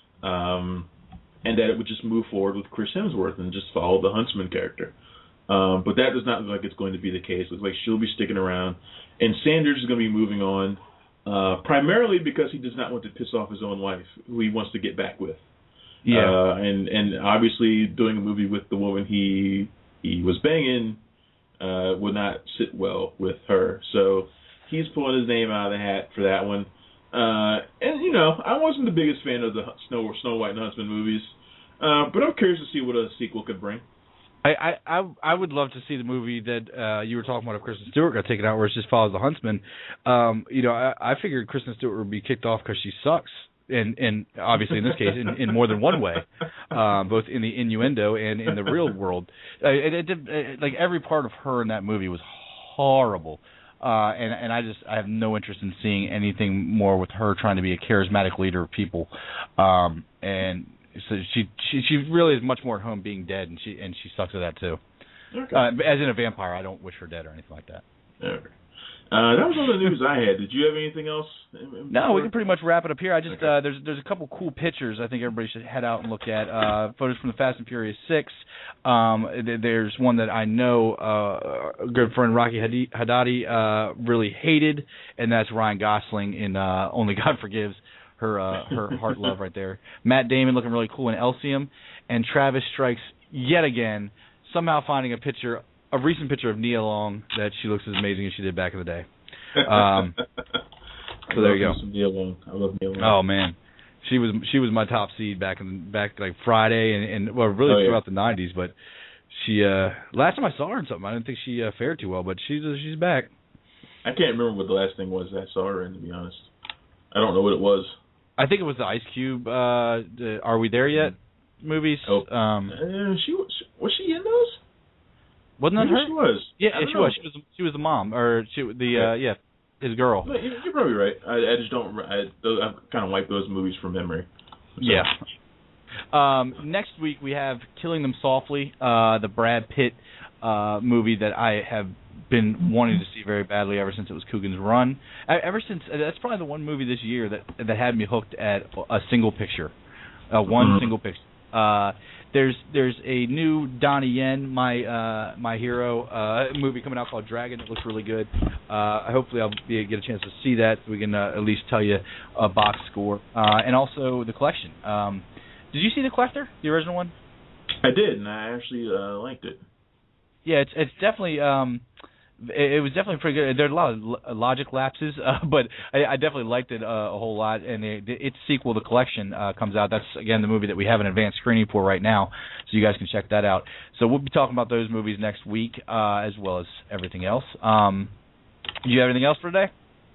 um, and that it would just move forward with Chris Hemsworth and just follow the Huntsman character. Um, but that does not look like it's going to be the case. It looks like she'll be sticking around, and Sanders is going to be moving on, uh, primarily because he does not want to piss off his own wife, who he wants to get back with. Yeah, uh, and and obviously doing a movie with the woman he he was banging uh, would not sit well with her. So he's pulling his name out of the hat for that one. Uh, and you know, I wasn't the biggest fan of the Snow Snow White and Huntsman movies, uh, but I'm curious to see what a sequel could bring. I, I, I would love to see the movie that uh, you were talking about if Kristen Stewart got taken out, where it just follows the Huntsman. Um, you know, I, I figured Kristen Stewart would be kicked off because she sucks. And, and obviously in this case, in, in more than one way, um, both in the innuendo and in the real world. Uh, it, it, it, like every part of her in that movie was horrible, uh, and and I just I have no interest in seeing anything more with her trying to be a charismatic leader of people, um, and so she, she she really is much more at home being dead, and she and she sucks at that too. Okay. Uh, as in a vampire, I don't wish her dead or anything like that. Okay. Uh, that was all the news I had. Did you have anything else? No, we can pretty much wrap it up here. I just okay. uh, there's there's a couple cool pictures I think everybody should head out and look at. Uh, photos from the Fast and Furious Six. Um, th- there's one that I know uh, a good friend Rocky Haddadi uh, really hated, and that's Ryan Gosling in uh, Only God Forgives. Her uh, her heart love right there. Matt Damon looking really cool in Elysium, and Travis Strikes yet again somehow finding a picture. A recent picture of Nia Long that she looks as amazing as she did back in the day. Um, so there you go. Some Nia Long. I love Nia Long. Oh man, she was she was my top seed back in back like Friday and, and well really oh, yeah. throughout the nineties. But she uh, last time I saw her in something, I didn't think she uh, fared too well. But she's uh, she's back. I can't remember what the last thing was I saw her in. To be honest, I don't know what it was. I think it was the Ice Cube. Uh, the Are We There Yet? Movies. Oh, um, uh, she was was she in those? Wasn't that Maybe her? She was. Yeah, I she know. was. She was. She was the mom, or she the uh, yeah, his girl. No, you're probably right. I, I just don't. I, those, I kind of wipe those movies from memory. So. Yeah. Um, next week we have Killing Them Softly, uh, the Brad Pitt uh, movie that I have been wanting to see very badly ever since it was Coogan's Run. I, ever since that's probably the one movie this year that that had me hooked at a single picture, uh, one mm-hmm. single picture. Uh, there's there's a new Donnie Yen, my uh, my hero, uh, movie coming out called Dragon. It looks really good. Uh, hopefully I'll be, get a chance to see that so we can uh, at least tell you a box score. Uh, and also The Collection. Um, did you see The Collector, the original one? I did, and I actually uh, liked it. Yeah, it's it's definitely um, it, it was definitely pretty good. There's a lot of lo- logic lapses, uh, but I, I definitely liked it uh, a whole lot. And it, its sequel, The Collection, uh, comes out. That's again the movie that we have an advanced screening for right now, so you guys can check that out. So we'll be talking about those movies next week, uh, as well as everything else. Um, do you have anything else for today?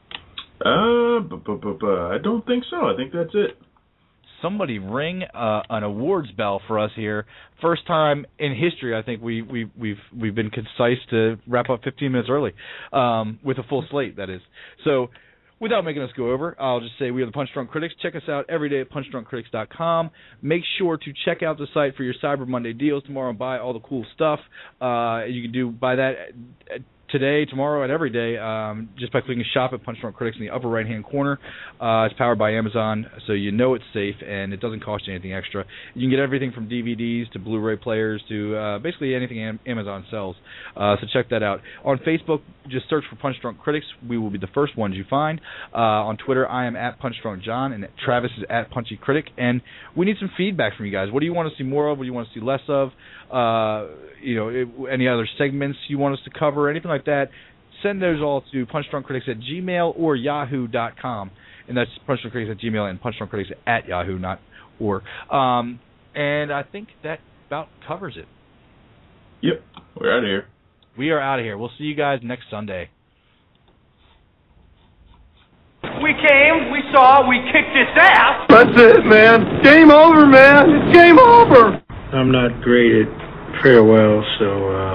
Uh, bu- bu- bu- bu- I don't think so. I think that's it. Somebody ring uh, an awards bell for us here. First time in history, I think we we we've we've been concise to wrap up fifteen minutes early, um, with a full slate. That is. So, without making us go over, I'll just say we are the Punch Drunk Critics. Check us out every day at punch drunk critics dot com. Make sure to check out the site for your Cyber Monday deals tomorrow and buy all the cool stuff. Uh, you can do buy that today, tomorrow, and every day um, just by clicking Shop at Punch Drunk Critics in the upper right-hand corner. Uh, it's powered by Amazon, so you know it's safe, and it doesn't cost you anything extra. You can get everything from D V Ds to Blu-ray players to uh, basically anything Am- Amazon sells. Uh, so check that out. On Facebook, just search for Punch Drunk Critics. We will be the first ones you find. Uh, on Twitter, I am at Punch Drunk John, and Travis is at Punchy Critic. And we need some feedback from you guys. What do you want to see more of? What do you want to see less of? Uh, you know, it, any other segments you want us to cover, anything like that, send those all to punchdrunkcritics at gmail or yahoo dot com. And that's punchdrunkcritics at gmail and punchdrunkcritics at yahoo, not or. Um, and I think that about covers it. Yep, we're out of here. We are out of here. We'll see you guys next Sunday. We came, we saw, we kicked its ass. That's it, man. Game over, man. It's game over. I'm not great at farewell, so uh,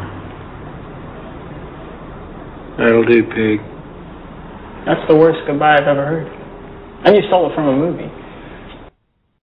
that'll do, pig. That's the worst goodbye I've ever heard. And you stole it from a movie.